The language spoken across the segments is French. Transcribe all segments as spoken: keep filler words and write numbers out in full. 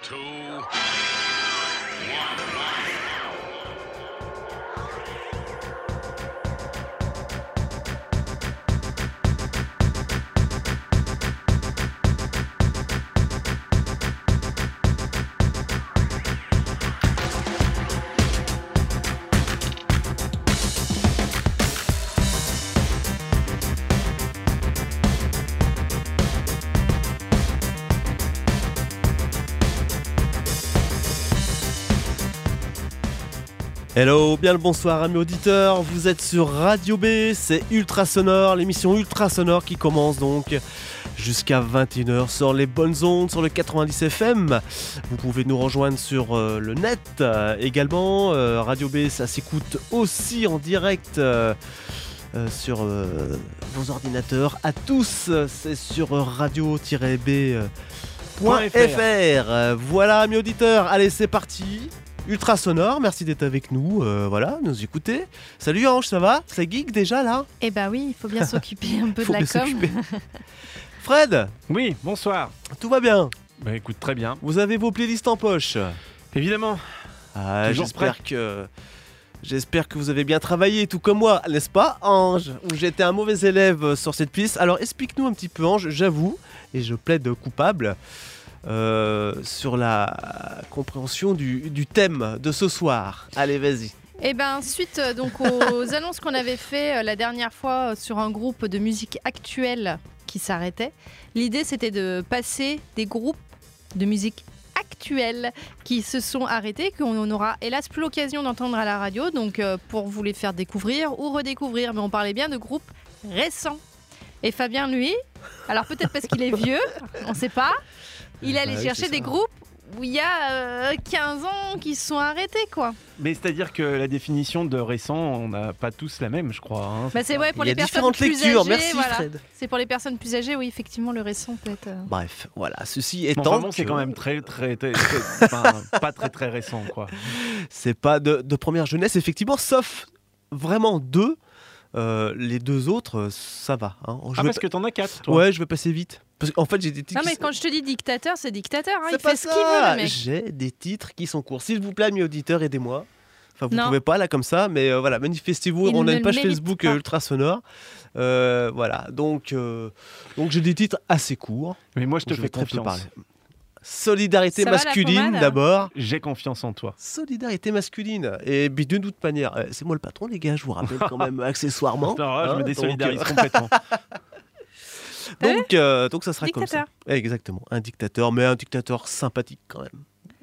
two, one. Hello, bien le bonsoir amis auditeurs, vous êtes sur Radio B, c'est Ultra Sonore, l'émission Ultra Sonore qui commence donc jusqu'à vingt et une heures sur les bonnes ondes, sur le quatre-vingt-dix F M. Vous pouvez nous rejoindre sur euh, le net euh, également, euh, Radio B ça s'écoute aussi en direct euh, euh, sur euh, vos ordinateurs à tous, c'est sur radio-b point f r. Voilà amis auditeurs, allez c'est parti. Ultra Sonore, merci d'être avec nous, euh, voilà, nous écouter. Salut Ange, ça va ? Ça geek déjà là ? Eh bah oui, il faut bien s'occuper un peu Faut de la bien com. s'occuper. Fred, Oui, bonsoir. tout va bien ? Bah écoute, très bien. Vous avez vos playlists en poche ? Évidemment. Ah, Toujours j'espère que... J'espère que vous avez bien travaillé, tout comme moi, n'est-ce pas Ange ? Où j'étais un mauvais élève sur cette piste. Alors explique-nous un petit peu Ange, j'avoue, et je plaide coupable, Euh, sur la compréhension du, du thème de ce soir. Allez, vas-y. Eh ben suite euh, donc aux annonces qu'on avait fait euh, la dernière fois euh, sur un groupe de musique actuelle qui s'arrêtait, l'idée c'était de passer des groupes de musique actuelle qui se sont arrêtés, qu'on n'aura hélas plus l'occasion d'entendre à la radio, donc euh, pour vous les faire découvrir ou redécouvrir, mais on parlait bien de groupes récents. Et Fabien, lui, alors peut-être parce qu'il est vieux, on ne sait pas, il allait Bah oui, chercher c'est des ça. groupes où il y a euh, quinze ans qui se sont arrêtés, quoi. Mais c'est-à-dire que la définition de récent, on n'a pas tous la même, je crois. Hein. Bah c'est ouais, pour Il y a les personnes différentes plus lectures, âgées, merci voilà. Fred. C'est pour les personnes plus âgées, oui, effectivement, le récent peut être... euh, Bref, voilà, ceci Mais étant... enfin bon, c'est que quand même très, très, très, très- enfin, pas très, très récent, quoi. C'est pas de, de première jeunesse, effectivement, sauf vraiment deux. Euh, les deux autres, euh, ça va. Hein. Je Ah, vais parce pa- que t'en as quatre, toi. Ouais, je vais passer vite. Parce qu'en fait, j'ai des titres. Non, mais qui quand je te dis dictateur, c'est dictateur, hein, C'est il pas fait ce ça. qu'il veut, le mec. J'ai des titres qui sont courts. S'il vous plaît, mes auditeurs, aidez-moi. Enfin, vous Non. pouvez pas là comme ça, mais euh, voilà, manifestez-vous. Il On a ne une page le mérite Facebook pas. euh, Ultra Sonore. Euh, voilà, donc, euh, donc j'ai des titres assez courts. Mais moi, je te Je fais vais très peu confiance. parler. Solidarité Ça va, la masculine pommade d'abord. J'ai confiance en toi. Solidarité masculine. Et puis de toute manière, euh, c'est moi le patron, les gars, je vous rappelle quand même accessoirement. Alors là, je hein, me donc, désolidarise euh, complètement. Donc, euh, donc ça sera Dictateur. comme ça. Exactement, un dictateur, mais un dictateur sympathique quand même.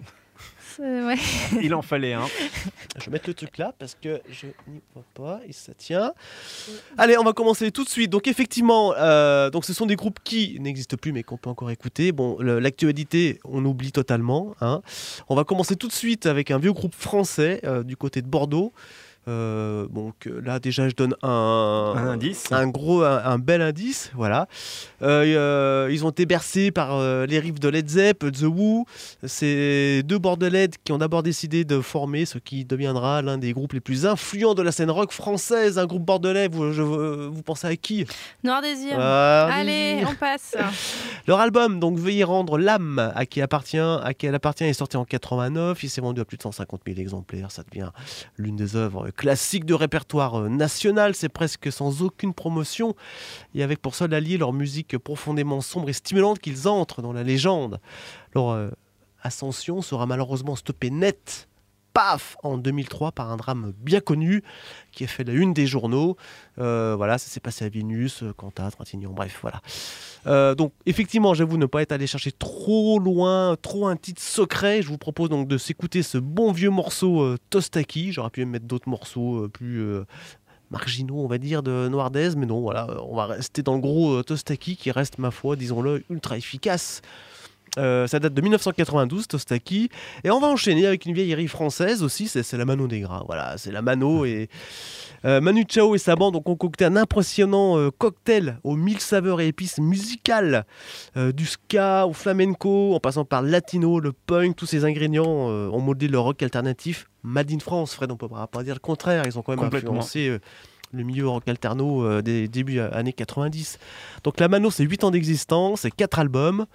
C'est- ouais. Il en fallait un. Je vais mettre le truc là parce que je n'y vois pas et ça tient. Allez, on va commencer tout de suite. Donc effectivement, euh, donc ce sont des groupes qui n'existent plus mais qu'on peut encore écouter. Bon, le- l'actualité, on oublie totalement. Hein. On va commencer tout de suite avec un vieux groupe français euh, du côté de Bordeaux. Euh, donc euh, là déjà je donne un, Un indice. un gros, un, un bel indice, voilà. Euh, euh, ils ont été bercés par euh, les riffs de Led Zepp, The Who. C'est deux Bordelais qui ont d'abord décidé de former ce qui deviendra l'un des groupes les plus influents de la scène rock française. Un groupe bordelais, vous, je- vous pensez à qui? Noir Désir. Ah, Allez, oui. on passe. Leur album, donc Veuillez rendre l'âme à qui appartient, à qui elle appartient, est sorti en quatre-vingt-neuf. Il s'est vendu à plus de cent cinquante mille exemplaires. Ça devient l'une des œuvres classiques de répertoire euh, national. C'est presque sans aucune promotion. Et avec pour seul allié leur musique profondément sombre et stimulante qu'ils entrent dans la légende. Leur euh, ascension sera malheureusement stoppée net. Paf, en deux mille trois par un drame bien connu qui a fait la une des journaux. Euh, voilà, ça s'est passé à Vénus, euh, Cantat, Trintignant, bref, voilà. Euh, donc effectivement, j'avoue ne pas être allé chercher trop loin, trop un titre secret. Je vous propose donc de s'écouter ce bon vieux morceau euh, Tostaki. J'aurais pu mettre d'autres morceaux euh, plus euh, marginaux, on va dire, de Noardez, mais non, voilà, euh, on va rester dans le gros euh, Tostaki qui reste, ma foi, disons-le, ultra efficace. Euh, ça date de dix-neuf cent quatre-vingt-douze, Tostaki. Et on va enchaîner avec une vieillerie française aussi, c'est, c'est la Mano Negra. Voilà, c'est la Mano. Et euh, Manu Chao et sa bande ont concocté un impressionnant euh, cocktail aux mille saveurs et épices musicales. Euh, du ska au flamenco, en passant par le latino, le punk, tous ces ingrédients euh, ont modelé le rock alternatif Made in France. Fred, on ne peut pas dire le contraire. Ils ont quand même Complètement. influencé euh, le milieu rock alterno euh, des débuts euh, années quatre-vingt-dix. Donc la Mano, c'est huit ans d'existence, c'est quatre albums.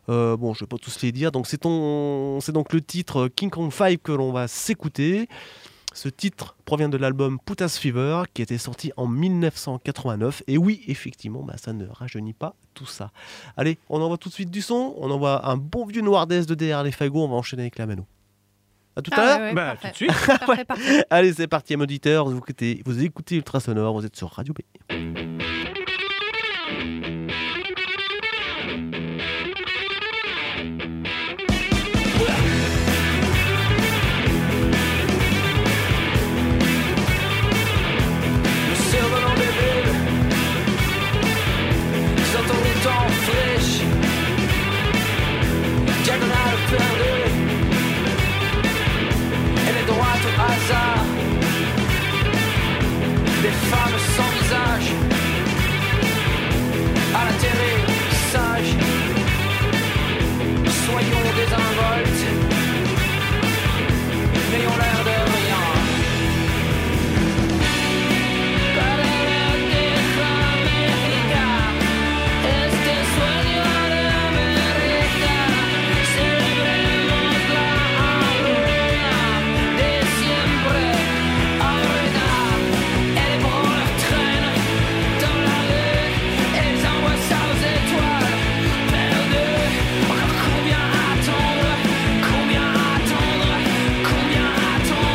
Euh, bon, je vais pas tous les dire. Donc c'est, ton... c'est donc le titre King Kong cinq que l'on va s'écouter. Ce titre provient de l'album Put Us Fever qui était sorti en dix-neuf cent quatre-vingt-neuf. Et oui, effectivement, bah, ça ne rajeunit pas tout ça. Allez, on envoie tout de suite du son. On envoie un bon vieux Noirdesse de D R les fagots. On va enchaîner avec la mano. À tout Ah, à l'heure. ouais, ouais, Bah, parfait. tout de suite. Parfait, parfait. Allez, c'est parti, amis auditeurs. Vous écoutez, vous écoutez Ultrasonore. Vous êtes sur Radio B. Survolant des bulles, sortant des temps fraîches, diagonale perdue, elle est droite au hasard, des femmes sans visage, à la terre sage, soyons désinvoltes, n'ayons l'air de rien. Combien attendre, combien attendre, combien attendre.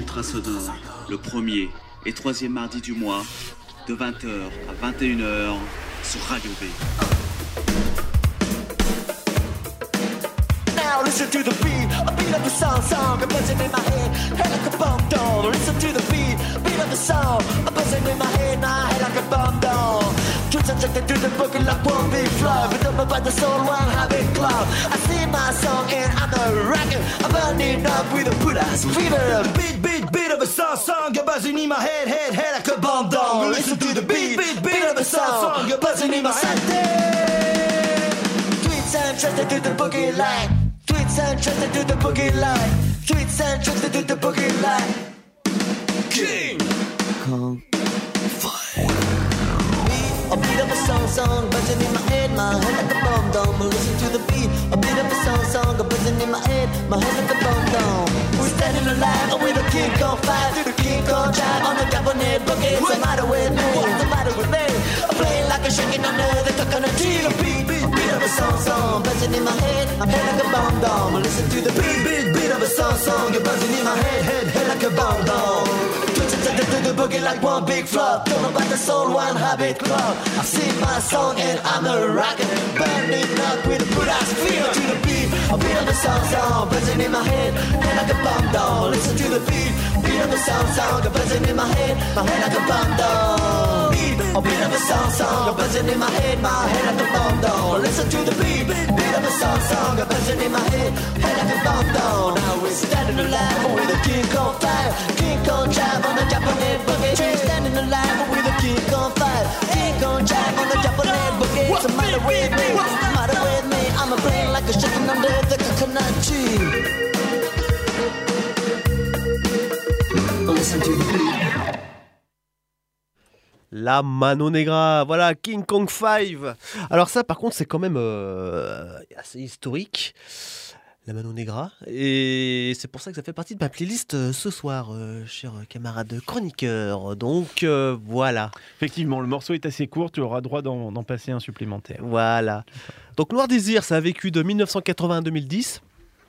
Ultra Sonore, le premier et troisième mardi du mois, de vingt heures à vingt et une heures sur Radio B. Now listen to the beat, a beat of the song, song, a buzzing in my head, head like a bomb down. Listen to the beat, beat of the song, a buzzing in my head, my head like a bomb down. Twitch attracted to the boogie like one big flow, but up about the soul, one habit cloud. I sing my song and I'm a rocker, I'm burning up with a put ass fever. Beat, beat, beat of a song, song, a buzzing in my head, head, head like a bomb down. Listen to the beat, beat, beat of a song, song, a buzzing in my head. Twitch attracted to the boogie line. Tweets and tricks to the boogie line. Tweets and tricks to the boogie line. King Kong Fire. A beat of a song, song, buzzing in my head, my head like a bomb dome. Listen to the beat, a beat of a song, song, buzzing in my head, my head like a bomb dome. We're standing alive with a King Kong Fire, through the King Kong drive on the Japanese boogie. What's the matter with me? What's the matter with me? I'm playing like a shaking under the coconut tree. A beat, beat, beat of a song, song, buzzing in my head, my head like a bomb dome. Listen to the beat, beat, beat of a song, song, you're buzzing in my head, head, head like a bomb dome. To the boogie like one big flop. Don't know about the soul, one habit club. I sing my song and I'm a rocker, burning up with a good ass feel to the beat. A beat of the song, song, buzzing in my head, head like a bomb down. Listen to the beat, beat of the song, song, buzzing in my head, my head like a bomb down. Beat, a beat of the song, song, buzzing in my head, my head like a bomb down. Listen to the beat, beat of the song, song, buzzing in my head, head like a bomb down. Now we're standing alive with a King Kong fire, King Kong drive on the Japanese boogie. We're standing alive with a King Kong fire, King Kong drive on the Japanese boogie. What's the matter with me? What's the matter with me? I'm a brain like a chicken under the coconut tree. Listen to the beat. La Mano Negra, voilà, King Kong five. Alors ça, par contre, c'est quand même euh, assez historique, la Mano Negra. Et c'est pour ça que ça fait partie de ma playlist euh, ce soir, euh, chers camarades chroniqueurs. Donc, euh, voilà. Effectivement, le morceau est assez court, tu auras droit d'en, d'en passer un supplémentaire. Voilà. Donc, Noir Désir, ça a vécu de dix-neuf cent quatre-vingts à deux mille dix.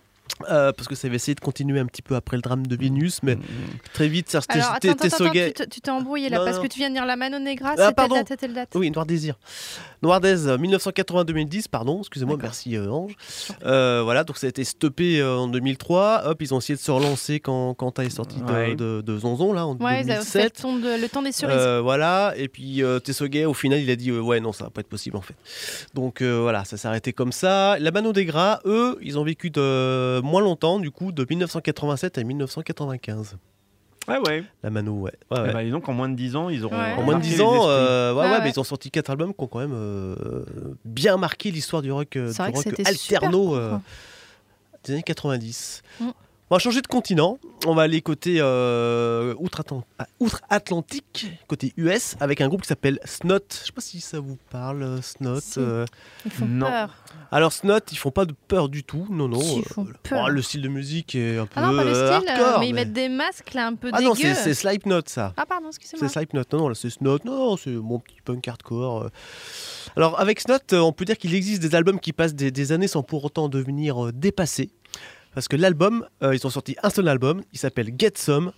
Euh, parce que ça avait essayé de continuer un petit peu après le drame de Vénus, mais mmh. très vite, ça Alors, attends, attends, attends, tu, t- tu t'es embrouillé là, non, parce non. que tu viens de dire la Mano Negra, ah, c'est telle date, telle date. Oui, Noir Désir. Noir Désir, dix-neuf cent quatre-vingts à deux mille dix, pardon, excusez-moi, D'accord. merci euh, Ange. Euh, voilà, donc ça a été stoppé euh, en deux mille trois. Hop, ils ont essayé de se relancer quand Quentin est sorti de, ouais. de, de, de Zonzon, là, en ouais, deux mille sept. Ouais, le, le temps des cerises. Euh, voilà, et puis euh, Tessoguet, au final, il a dit euh, ouais, non, ça va pas être possible en fait. Donc euh, voilà, ça s'est arrêté comme ça. La Mano Negra, eux, ils ont vécu de moins longtemps, du coup, de dix-neuf cent quatre-vingt-sept à dix-neuf cent quatre-vingt-quinze. Ah ouais. La Mano, ouais. ouais, ouais. Bah, et donc en moins de dix ans, ils auront. Ouais. En moins de dix ans, euh, ouais, ah, ouais, ouais. mais ils ont sorti quatre albums qui ont quand même euh, bien marqué l'histoire du rock, du rock alterno euh, des années quatre-vingt-dix. Mm. On va changer de continent. On va aller côté euh, outre-Atlantique, côté U S, avec un groupe qui s'appelle Snot. Je sais pas si ça vous parle, Snot. Si. Euh... Ils font non. peur. Alors Snot, ils font pas de peur du tout. Non, non. Ils font euh, peur. Oh, le style de musique est un peu ah non, pas le style, hardcore. Mais ils mettent des masques là un peu ah dégueux. Ah non, c'est, c'est Slipknot ça. Ah pardon, excusez-moi. C'est Slipknot. Non, non, là c'est Snot. Non, c'est mon petit punk hardcore. Alors avec Snot, on peut dire qu'il existe des albums qui passent des, des années sans pour autant devenir euh, dépassés. Parce que l'album, euh, ils ont sorti un seul album, il s'appelle Get Some.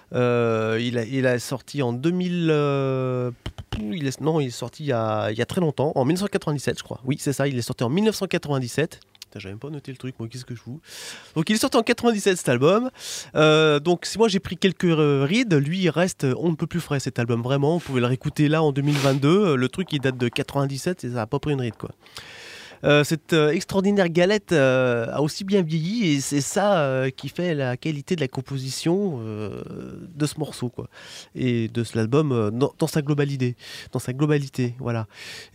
Euh, il, a, il a sorti en deux mille. Euh, il est, non, il est sorti il y, a, il y a très longtemps, en dix-neuf cent quatre-vingt-dix-sept, je crois. Oui, c'est ça, il est sorti en dix-neuf cent quatre-vingt-dix-sept. Putain, j'avais même pas noté le truc, moi, qu'est-ce que je fous. Donc, il est sorti en quatre-vingt-dix-sept, cet album. Euh, donc, si moi j'ai pris quelques euh, rides, lui, il reste. On ne peut plus frais, cet album, vraiment. Vous pouvez le réécouter là en deux mille vingt-deux. Le truc, il date de quatre-vingt-dix-sept et ça n'a pas pris une ride, quoi. Euh, cette euh, extraordinaire galette euh, a aussi bien vieilli et c'est ça euh, qui fait la qualité de la composition euh, de ce morceau, quoi, et de cet album euh, dans, dans sa globalité, dans sa globalité, voilà.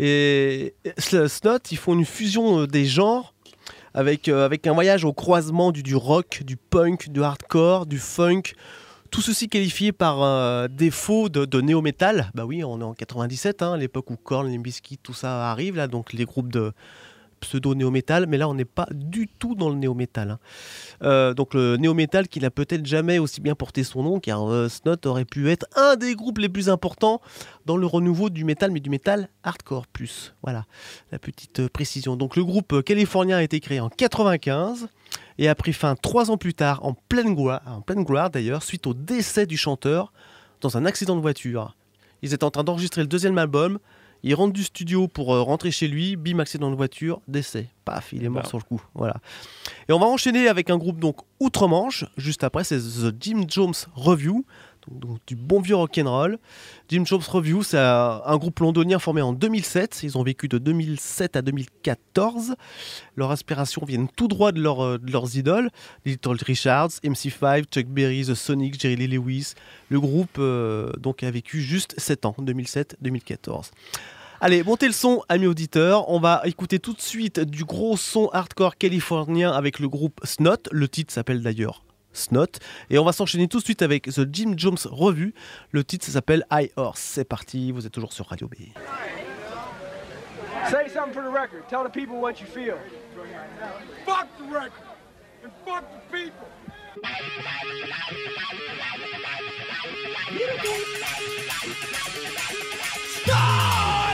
Et Snot, ils font une fusion euh, des genres avec euh, avec un voyage au croisement du, du rock, du punk, du hardcore, du funk. Tout ceci qualifié par euh, défaut de, de néo-metal. Bah oui, on est en quatre-vingt-dix-sept, hein, l'époque où Korn, Limp Bizkit, tout ça arrive là, donc les groupes de pseudo-néo-metal, mais là on n'est pas du tout dans le néo-metal. Hein. Euh, donc le néo-metal qui n'a peut-être jamais aussi bien porté son nom, car euh, Snot aurait pu être un des groupes les plus importants dans le renouveau du métal, mais du métal hardcore plus. Voilà, la petite euh, précision. Donc le groupe californien a été créé en quatre-vingt-quinze. et a pris fin trois ans plus tard, en pleine gloire, en pleine gloire d'ailleurs, suite au décès du chanteur dans un accident de voiture. Ils étaient en train d'enregistrer le deuxième album, il rentre du studio pour euh, rentrer chez lui, bim, accident de voiture, décès. Paf, il est mort Bah. sur le coup. Voilà. Et on va enchaîner avec un groupe donc outre-Manche. Juste après, c'est The Jim Jones Revue, donc, donc du bon vieux rock'n'roll. Jim Jones Revue, c'est un, un groupe londonien formé en deux mille sept. Ils ont vécu de deux mille sept à deux mille quatorze. Leurs inspirations viennent tout droit de, leur, euh, de leurs idoles. Little Richards, M C five, Chuck Berry, The Sonics, Jerry Lee Lewis. Le groupe euh, donc a vécu juste sept ans, deux mille sept à deux mille quatorze. Allez, montez le son, amis auditeurs. On va écouter tout de suite du gros son hardcore californien avec le groupe Snot. Le titre s'appelle d'ailleurs Snot. Et on va s'enchaîner tout de suite avec The Jim Jones Revue. Le titre s'appelle High Horse. C'est parti, vous êtes toujours sur Radio B. Say something for the record. Tell the people what you feel. Fuck the record and fuck the people. Start!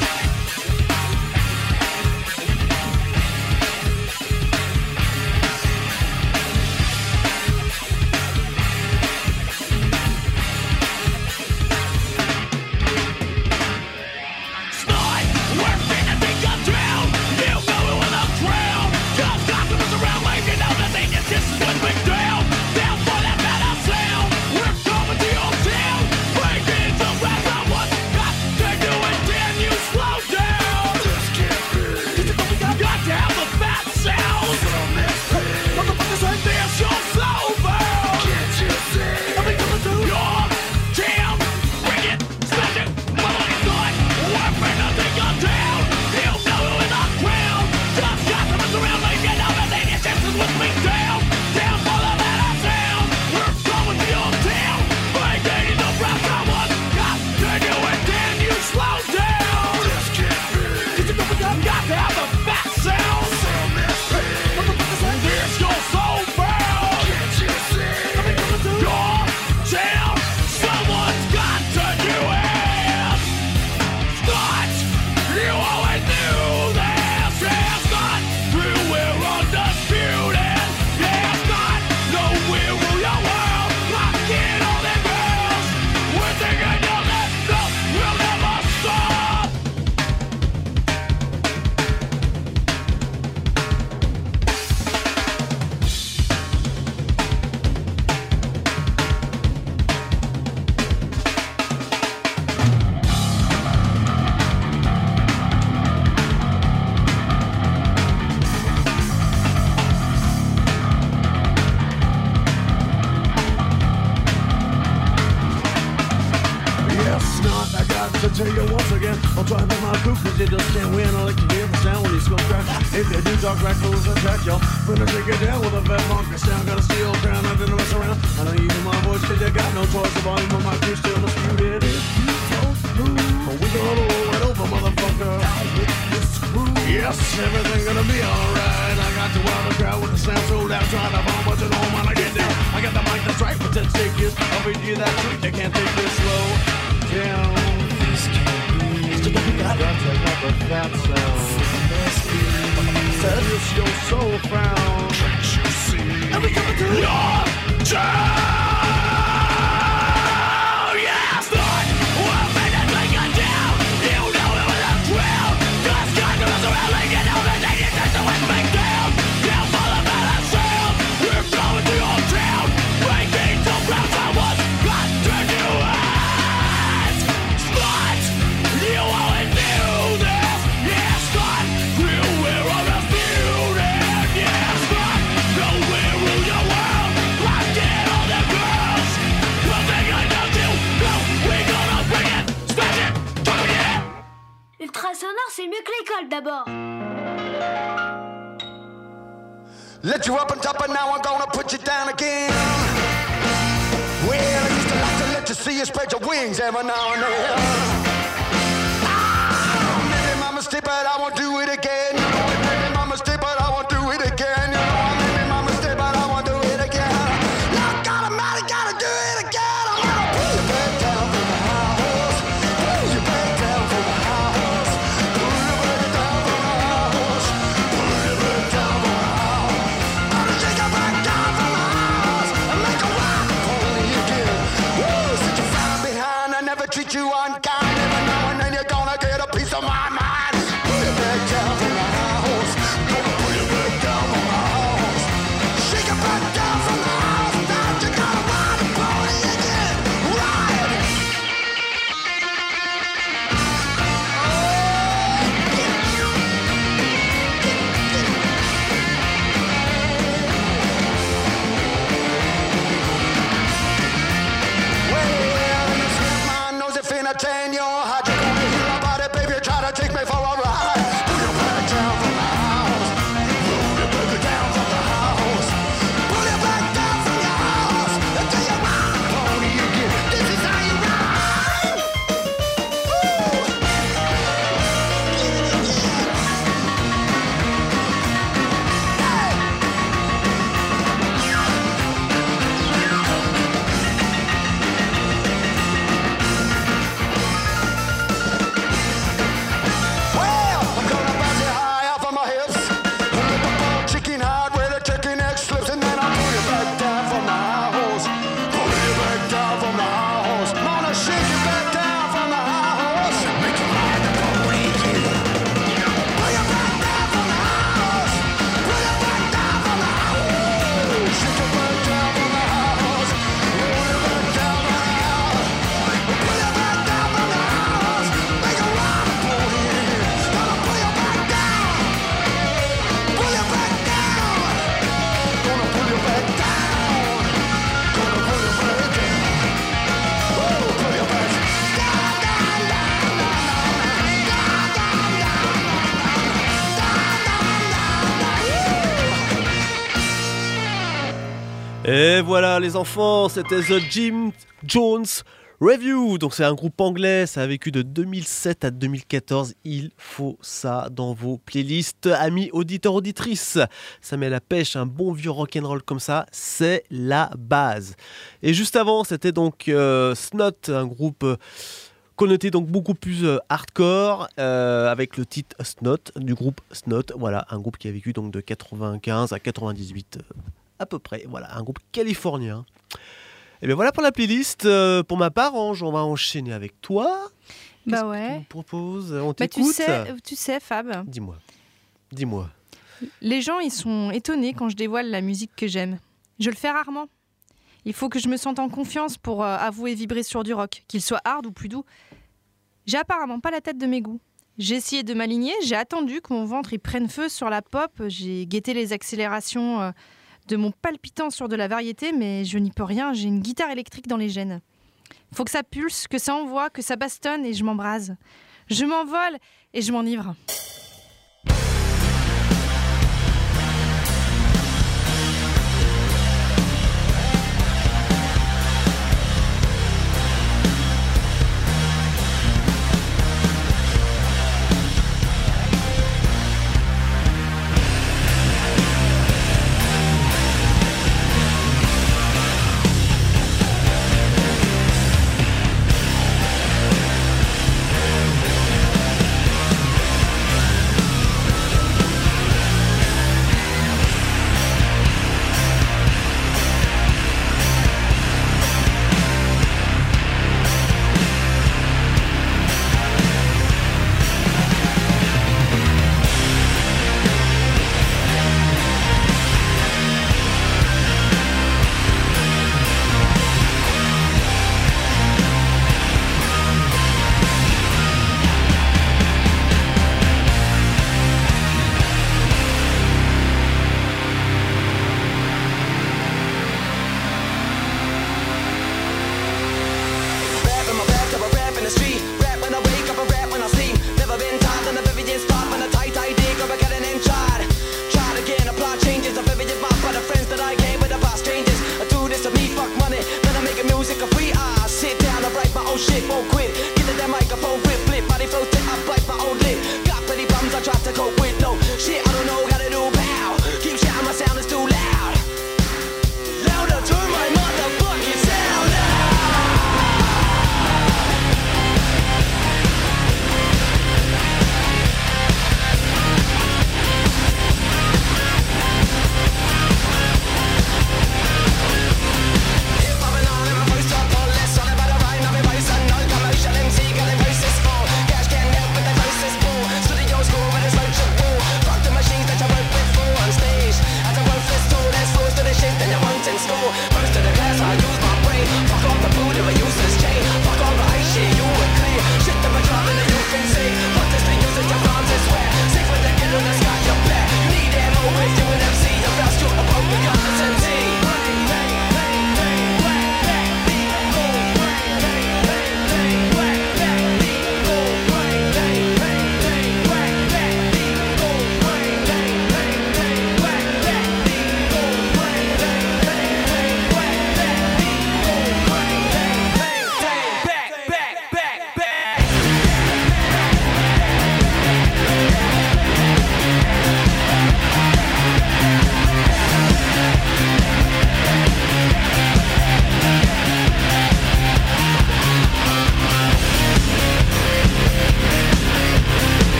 Tell you once again, I'll try to make my proof, cause you just can't win. I like to hear the sound when you smoke crack. If you do talk right, fools attack y'all. Gonna take it down with a fat funk, I sound got a steel crown, I didn't mess around. I know you hear my voice, cause you got no choice. The volume of my crew still disputed. If you don't move, we gonna roll right over, motherfucker. Yes, everything gonna be alright. I got to wow the crowd with the sound so loud, trying to bomb, but you know when I get down. I got the mic that's right, but ten stickers. I'll read you that truth, you can't take this slow down. Got to have a fat sound. Said it's your soul found. Can't you see? And we coming to your town. Yeah, start. We'll make that thing go down. You know it was a drill. Just got to mess around like you know that they didn't take the wind back down. Down for the bad sound. We're going to your town. Breaking the ground I was. Got to do it. Start. You always knew this. Yeah, start. You were on the field. Yeah, start. No, we'll rule your world. Like get all the girls. Nothing I know do. No, we gonna bring it. Smash it. Drop it. Ultrasonore, c'est mieux que l'école d'abord. Let you up on top, and now I'm gonna put you down again. Well, I used to like to let you see you spread your wings every now and then. Ah, maybe my mistake, but I won't do it again. You know it may be my mistake, but I won't do it again. You know I may be my mistake, but I won't do it again. Lord God Almighty, gotta do it again. I'm gonna pull you back down from the house. Pull you back down from the house. Pull you back down from the house. Pull you back down from the house. I'm gonna shake me for a ride. Pull your back down from the house. Pull your back down from the house. Pull your back down from your house. Until you ride the pony again. This is how you ride. Woo! Well, I'm gonna bounce you high off of my hips. Pull up a bone chicken hard where the turkey neck slips, and then I'll pull you back down from the high horse. Pull you back down from the high horse. I'm gonna shake you back down from the high horse. Make you ride the pony again. Pull you back down from the high horse. Pull you back down from the high horse. Shake you back down from the high horse. Pull you back down from the high horse. Pull you back down from the high horse. Make you ride the pony again. Gonna pull you back down. Pull you back down. Gonna pull you back down. Gonna pull you back down. Woo, pull you back down, down, down, down, down, down, down, down, down, down. Et voilà les enfants, c'était The Jim Jones Review. Donc c'est un groupe anglais, ça a vécu de deux mille sept à deux mille quatorze. Il faut ça dans vos playlists, amis auditeurs, auditrices. Ça met la pêche, un bon vieux rock'n'roll comme ça, c'est la base. Et juste avant, c'était donc euh, Snot, un groupe euh, connoté donc beaucoup plus euh, hardcore, euh, avec le titre Snot du groupe Snot. Voilà, un groupe qui a vécu donc de quatre-vingt-quinze à quatre-vingt-dix-huit euh, à peu près. Voilà, un groupe californien. Et bien voilà pour la playlist. Euh, pour ma part, Ange, on va enchaîner avec toi. Qu'est-ce Bah que ouais. tu nous proposes? On Bah, tu t'écoute. sais, tu sais, Fab, Dis-moi. Dis-moi. les gens ils sont étonnés quand je dévoile la musique que j'aime. Je le fais rarement. Il faut que je me sente en confiance pour euh, avouer vibrer sur du rock, qu'il soit hard ou plus doux. J'ai apparemment pas la tête de mes goûts. J'ai essayé de m'aligner, j'ai attendu que mon ventre y prenne feu sur la pop, j'ai guetté les accélérations euh, de mon palpitant sur de la variété, mais je n'y peux rien, j'ai une guitare électrique dans les gènes. Faut que ça pulse, que ça envoie, que ça bastonne et je m'embrase. Je m'envole et je m'enivre. Pull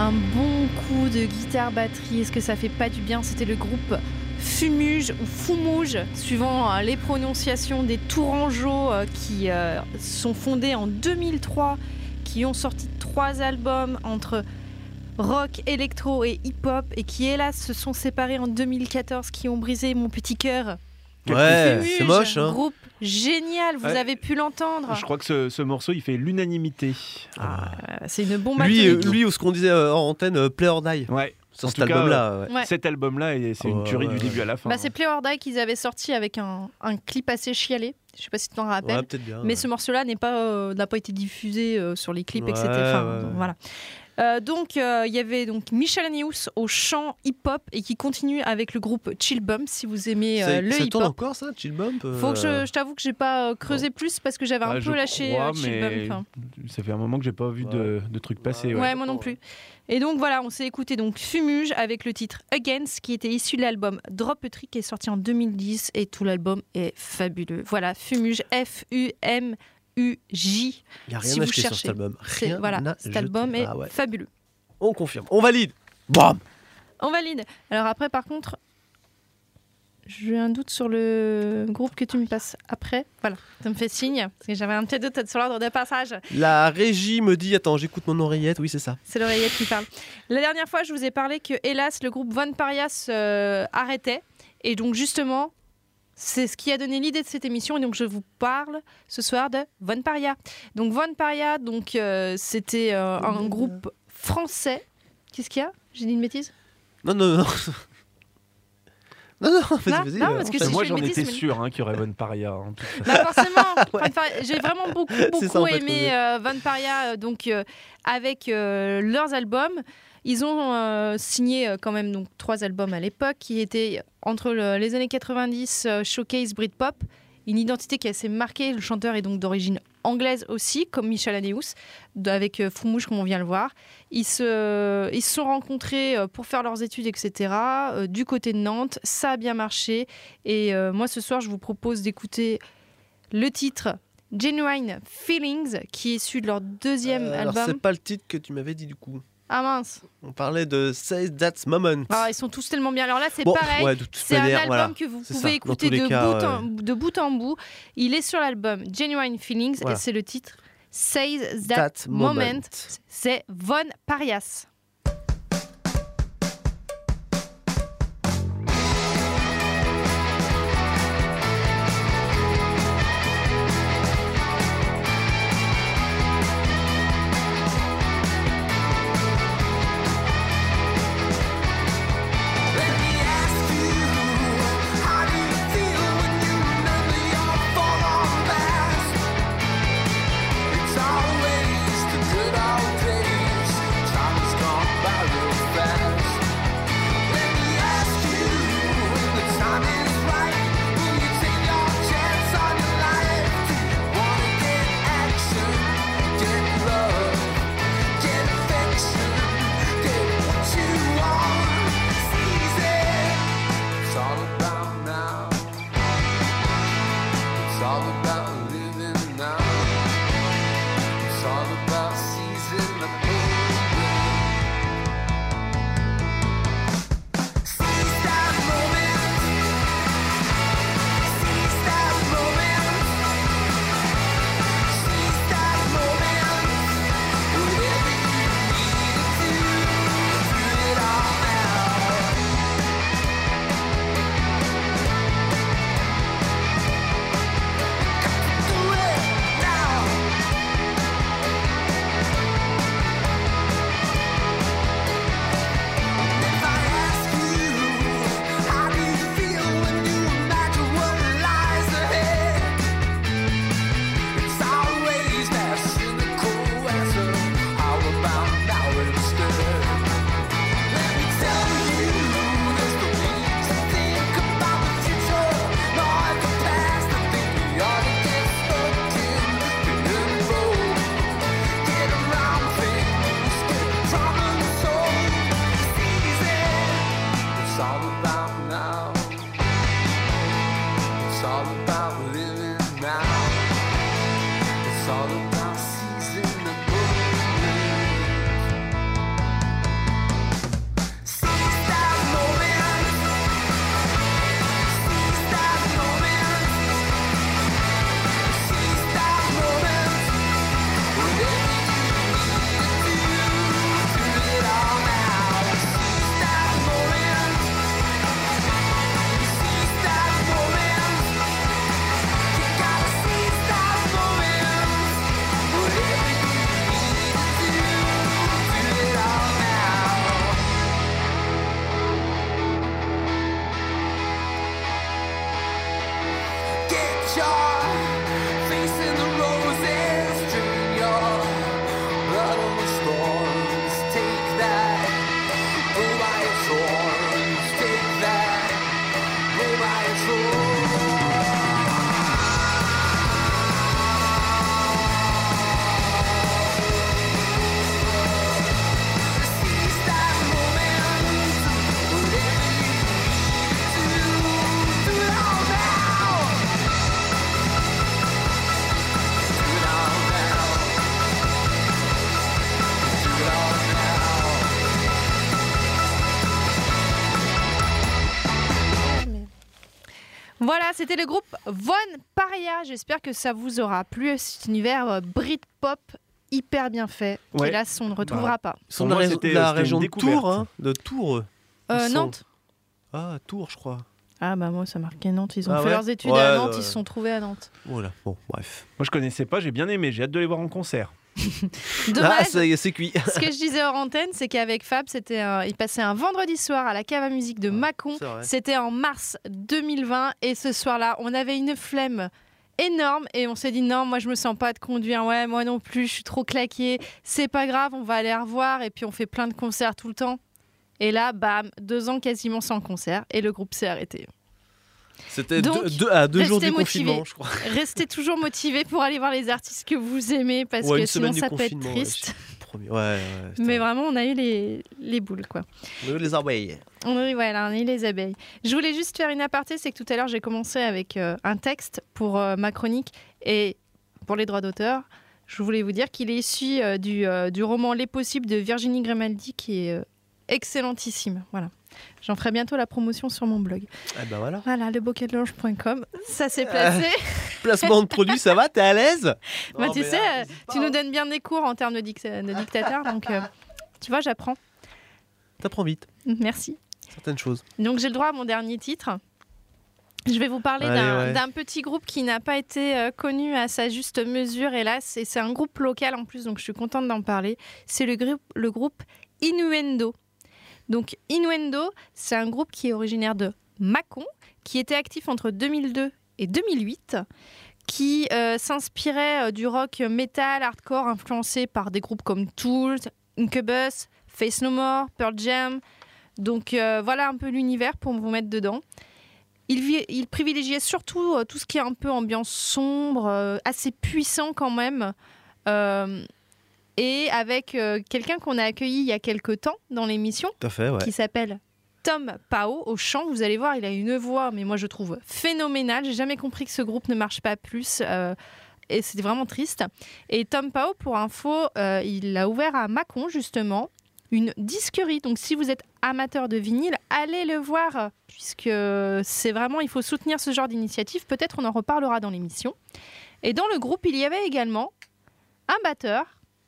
un bon coup de guitare-batterie. Est-ce que ça fait pas du bien? C'était le groupe Fumuge ou Fumouge, suivant euh, les prononciations des Tourangeaux euh, qui euh, sont fondés en deux mille trois, qui ont sorti trois albums entre rock, électro et hip-hop et qui hélas se sont séparés en deux mille quatorze, qui ont brisé mon petit cœur. Ouais, Fumuge, c'est moche. Hein. Groupe génial, vous Ouais. avez pu l'entendre. Je crois que ce, ce morceau, il fait l'unanimité. Ah, euh, c'est une bombe Lui, euh, atomique. lui, ou ce qu'on disait euh, en antenne, euh, Play or Die. Ouais. Sur En cet tout cas, album-là. Ouais. Ouais. Cet album-là, et c'est une Ouais, tuerie ouais, du ouais. début à la fin. Bah, c'est Play or Die qu'ils avaient sorti avec un, un clip assez chialé. Je sais pas si tu t'en rappelles. Ouais, peut-être bien. Mais ouais. ce morceau-là n'est pas, euh, n'a pas été diffusé euh, sur les clips, Ouais, et cetera. Enfin, ouais, ouais. voilà. Euh, donc euh, il y avait donc Michel Anius au chant hip-hop et qui continue avec le groupe Chill Bump si vous aimez Ça- euh, le ça tourne hip-hop. encore, ça, Chill Bump euh, Faut que je, je t'avoue que j'ai pas euh, creusé plus parce que j'avais un Ouais, peu je lâché crois, euh, Chill mais Bump. ça fait un moment que j'ai pas vu de, de trucs passer. Ouais, Ouais. moi non plus. Et donc voilà, on s'est écouté donc Fumuge avec le titre Against qui était issu de l'album Drop a Trick qui est sorti en deux mille dix et tout l'album est fabuleux. Voilà, Fumuge, F U M U J. Il n'y a rien si à vous acheter sur cherchez. cet album. C'est- Rien voilà, à cet jeter. album est Ah ouais. fabuleux. On confirme. On valide. Bam. On valide. Alors après, par contre, j'ai un doute sur le groupe que tu me passes après. Voilà, ça me fait signe, parce que j'avais un petit doute sur l'ordre de passage. La régie me dit, attends, j'écoute mon oreillette. Oui, c'est ça. C'est l'oreillette qui parle. La dernière fois, je vous ai parlé que, hélas, le groupe Von Parias euh, arrêtait. Et donc, justement, c'est ce qui a donné l'idée de cette émission. Et donc, je vous parle ce soir de Von Paria. Donc, Von Paria, donc, euh, c'était euh, un groupe français. Qu'est-ce qu'il y a? J'ai dit une bêtise? Non, non, non. Non, non, vas-y, Non, vas-y. non, euh, parce que enchaîne. si Moi, je fais j'en une bêtise, étais mais- sûr hein, qu'il y aurait Von Paria. En tout cas. Bah forcément, Von Paria- j'ai vraiment beaucoup, beaucoup C'est ça, en fait, aimé ouais. euh, Von Paria euh, donc, euh, avec euh, leurs albums. Ils ont euh, signé euh, quand même donc, trois albums à l'époque qui étaient entre le- les années quatre-vingt-dix, euh, Showcase Britpop, une identité qui est assez marquée. Le chanteur est donc d'origine anglaise aussi, comme Michel Anius, d- avec euh, Fumouche, comme on vient le voir. Ils se, ils se sont rencontrés euh, pour faire leurs études, et cetera, euh, du côté de Nantes. Ça a bien marché. Et euh, moi, ce soir, je vous propose d'écouter le titre Genuine Feelings, qui est issu de leur deuxième Euh, alors, album. c'est pas le titre que tu m'avais dit du coup. Ah mince. On parlait de Say That Moment. Ah, ils sont tous tellement bien. Alors là, c'est Bon, pareil. ouais, de toute C'est un manière, album voilà. que vous C'est pouvez ça, écouter dans tous de, les cas, bout en, ouais. de bout en bout. Il est sur l'album Genuine Feelings Voilà. et c'est le titre Say That, That Moment. Moment. C'est Von Parias. Voilà, c'était le groupe Von Paria. J'espère que ça vous aura plu. Cet univers euh, Britpop hyper bien fait. Ouais. Hélas, on ne retrouvera Bah. pas. Ils sont de Pour la, moi, ré- c'était- de la c'était une région de découverte. Tours, hein, de Tours. Euh, Ils sont- Nantes. Ah, Tours, je crois. Ah bah moi, ça marquait Nantes. Ils ont Ah fait ouais leurs études Ouais, à Nantes. ouais. Ils se sont trouvés à Nantes. Voilà, bon, bref. Moi, je connaissais pas, j'ai bien aimé. J'ai hâte de les voir en concert. Dommage. Ah, ça y est, c'est cuit. Ce que je disais hors antenne, c'est qu'avec Fab, c'était un- il passait un vendredi soir à la cave à musique de Mâcon. c'est vrai. C'était en mars deux mille vingt et ce soir-là, on avait une flemme énorme et on s'est dit non, moi je me sens pas de conduire, ouais, moi non plus, je suis trop claquée. C'est pas grave, on va aller revoir et puis on fait plein de concerts tout le temps. Et là, bam, deux ans quasiment sans concert et le groupe s'est arrêté. C'était Donc, deux, deux- à deux jours restez du motivés. confinement, je crois. Restez toujours motivés pour aller voir les artistes que vous aimez parce Ouais, que une sinon semaine du ça peut être confinement, triste. ouais, je- premier- Ouais, ouais, c'était- Mais vraiment, on a eu les, les boules quoi. On a eu les abeilles. On a, eu, voilà, on a eu les abeilles. Je voulais juste faire une aparté, c'est que tout à l'heure j'ai commencé avec euh, un texte pour euh, ma chronique et pour les droits d'auteur, je voulais vous dire qu'il est issu euh, du, euh, du roman Les Possibles de Virginie Grimaldi qui est euh, excellentissime. Voilà. J'en ferai bientôt la promotion sur mon blog. Ah bah voilà. Voilà, le bocatdelange point com. Ça s'est placé. Placement de produit, ça va? T'es à l'aise? Bah, Non, tu mais sais, là, euh, n'hésite pas, tu hein. nous donnes bien des cours en termes de, dic- de dictateur, donc euh, tu vois, j'apprends. T'apprends vite, Merci. certaines choses. Donc j'ai le droit à mon dernier titre. Je vais vous parler Allez, d'un ouais. d'un petit groupe qui n'a pas été euh, connu à sa juste mesure, hélas. Et c'est un groupe local en plus, donc je suis contente d'en parler. C'est le, groupe- le groupe Innuendo. Donc Innuendo, c'est un groupe qui est originaire de Mâcon, qui était actif entre deux mille deux et deux mille huit, qui euh, s'inspirait euh, du rock metal, hardcore, influencé par des groupes comme Tool, Incubus, Faith No More, Pearl Jam. Donc euh, voilà un peu l'univers pour vous mettre dedans. Il, vi- il privilégiait surtout euh, tout ce qui est un peu ambiance sombre, euh, assez puissant quand même. Euh, et avec euh, quelqu'un qu'on a accueilli il y a quelques temps dans l'émission, Tout à fait, ouais. qui s'appelle Tom Pao au chant. Vous allez voir, il a une voix, mais moi je trouve phénoménale. J'ai jamais compris que ce groupe ne marche pas plus. euh, et c'était vraiment triste. Et Tom Pao, pour info, euh, il a ouvert à Mâcon, justement, une disquerie. Donc si vous êtes amateur de vinyle, allez le voir, puisque c'est vraiment, il faut soutenir ce genre d'initiative. Peut-être on en reparlera dans l'émission. Et dans le groupe, il y avait également un batteur,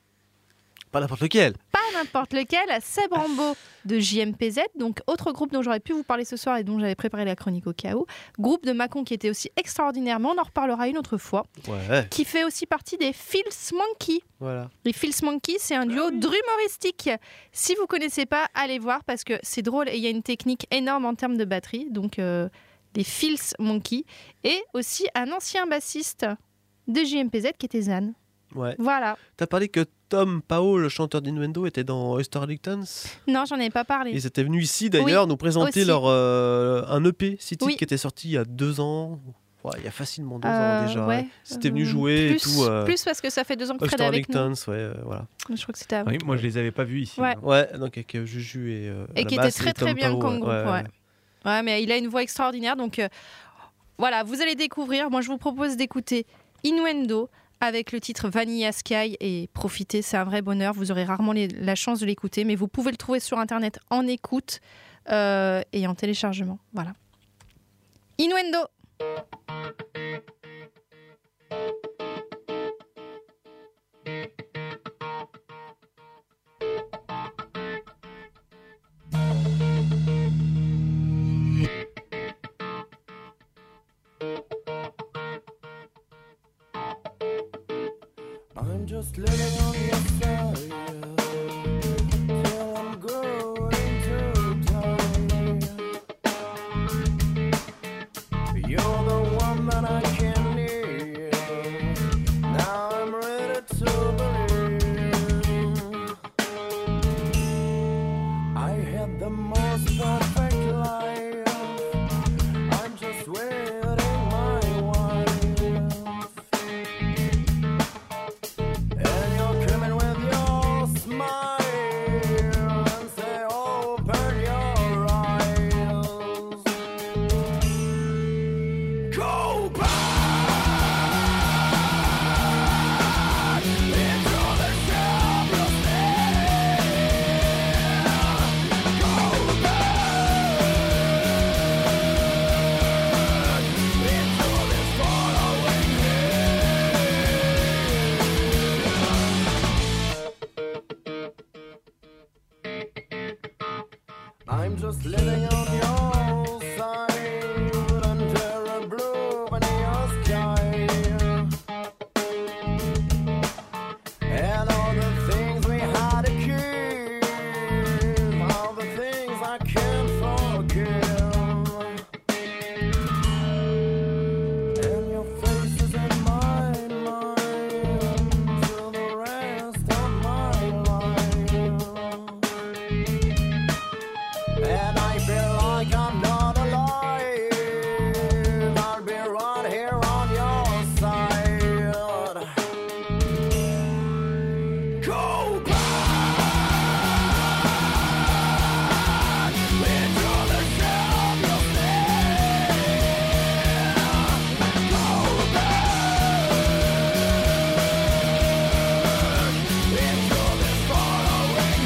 Pas n'importe lequel. pas n'importe lequel, Seb Rambo de J M P Z, donc autre groupe dont j'aurais pu vous parler ce soir et dont j'avais préparé la chronique au cas où. Groupe de Mâcon qui était aussi extraordinaire, mais on en reparlera une autre fois, Ouais, qui fait aussi partie des Feels Monkey. voilà. Les Feels Monkey, c'est un duo drumoristique. Si vous connaissez pas, allez voir parce que c'est drôle et il y a une technique énorme en termes de batterie. Donc, euh, les Feels Monkey. Et aussi un ancien bassiste de J M P Z qui était Zan. Ouais. Voilà. T'as parlé que Tom Pao, le chanteur d'Innuendo, était dans Oyster Lictons. Non, j'en ai pas parlé. Ils étaient venus ici d'ailleurs nous présenter aussi. leur, euh, un E P, six titres Oui. qui était sorti il y a deux ans. Ouais, il y a facilement deux Euh, ans déjà. ouais. C'était venu Euh, jouer plus, et tout. euh, Plus parce que ça fait deux ans que Fred est Oyster avec nous. Lictons, ouais, euh, voilà. Je crois que c'était avant. Oui, moi, je les avais pas vus ici. Ouais. hein. Ouais, donc avec euh, Juju et. euh, à Et la qui était basse, très et très Tom bien Pao, comme ouais, groupe. ouais, Ouais. ouais. Ouais, mais il a une voix extraordinaire. Donc euh, voilà, vous allez découvrir. Moi, je vous propose d'écouter Innuendo avec le titre Vanilla Sky et profitez, c'est un vrai bonheur. Vous aurez rarement les- la chance de l'écouter, mais vous pouvez le trouver sur internet en écoute euh, et en téléchargement. Voilà. Innuendo. I'm just living on your side till I'm growing too tired. You're the one that I can need. Now I'm ready to believe. I had the most perfect life. I'm just waiting my wife. And you're coming with your just living on your side under a blue vanilla sky. And all the things we had to keep, all the things I can't forgive. And your face is in my mind for the rest of my life. And I feel like I'm not alive. I'll be right here on your side. Go back into the shell you'll Go back into this following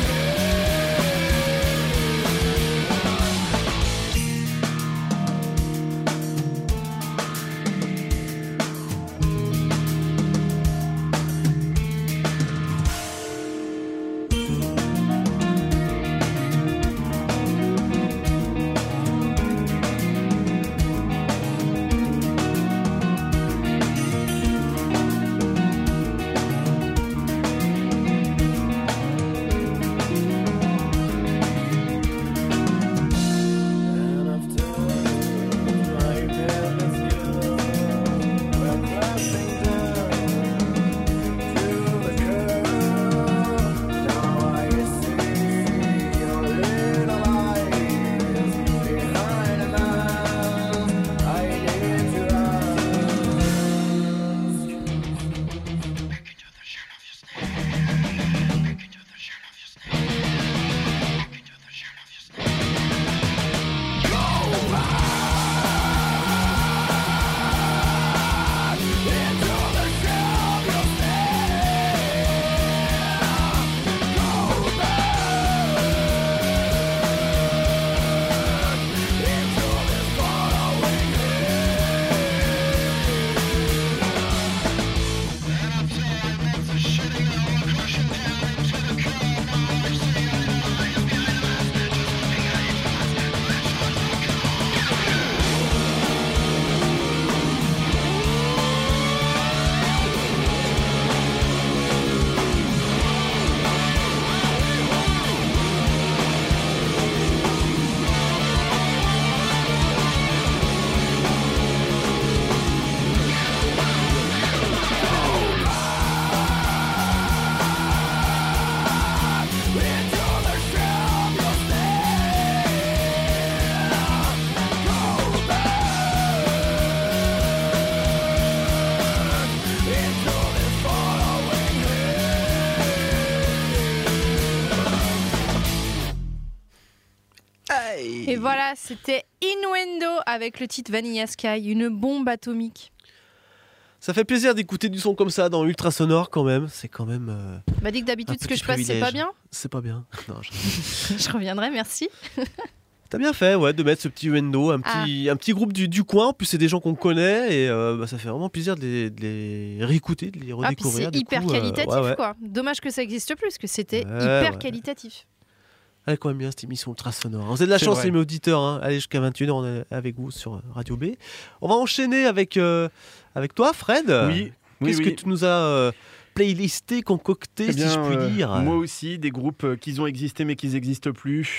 And after my bed is good, we're crashing down to the curb. Now I see your little eyes behind a mask. I need to Et voilà, c'était Innuendo avec le titre Vanilla Sky, une bombe atomique. Ça fait plaisir d'écouter du son comme ça dans Ultra Sonore quand même. C'est quand même. Euh, Bah dit que d'habitude un ce que petit je passe c'est pas privilège. bien. C'est pas bien. Non, je- Je reviendrai, merci. T'as bien fait, ouais, de mettre ce petit Wendo, un petit, un petit groupe du, du coin. En plus, c'est des gens qu'on connaît et euh, bah, ça fait vraiment plaisir de les, de les réécouter, de les Ah, puis redécouvrir. c'est du hyper coup, euh, qualitatif ouais, ouais. quoi. Dommage que ça existe plus, parce que c'était Ouais, hyper ouais. qualitatif. Elle est quand même bien cette émission Ultra Sonore. Vous avez de la C'est chance, vrai. les auditeurs. Hein. Allez, jusqu'à vingt et une heures, on est avec vous sur Radio B. On va enchaîner avec, euh, avec toi, Fred. Oui, oui, Qu'est-ce oui. que tu nous as euh, playlisté, concocté, Eh si bien, je puis euh, dire moi aussi, des groupes euh, qui ont existé mais qui n'existent plus.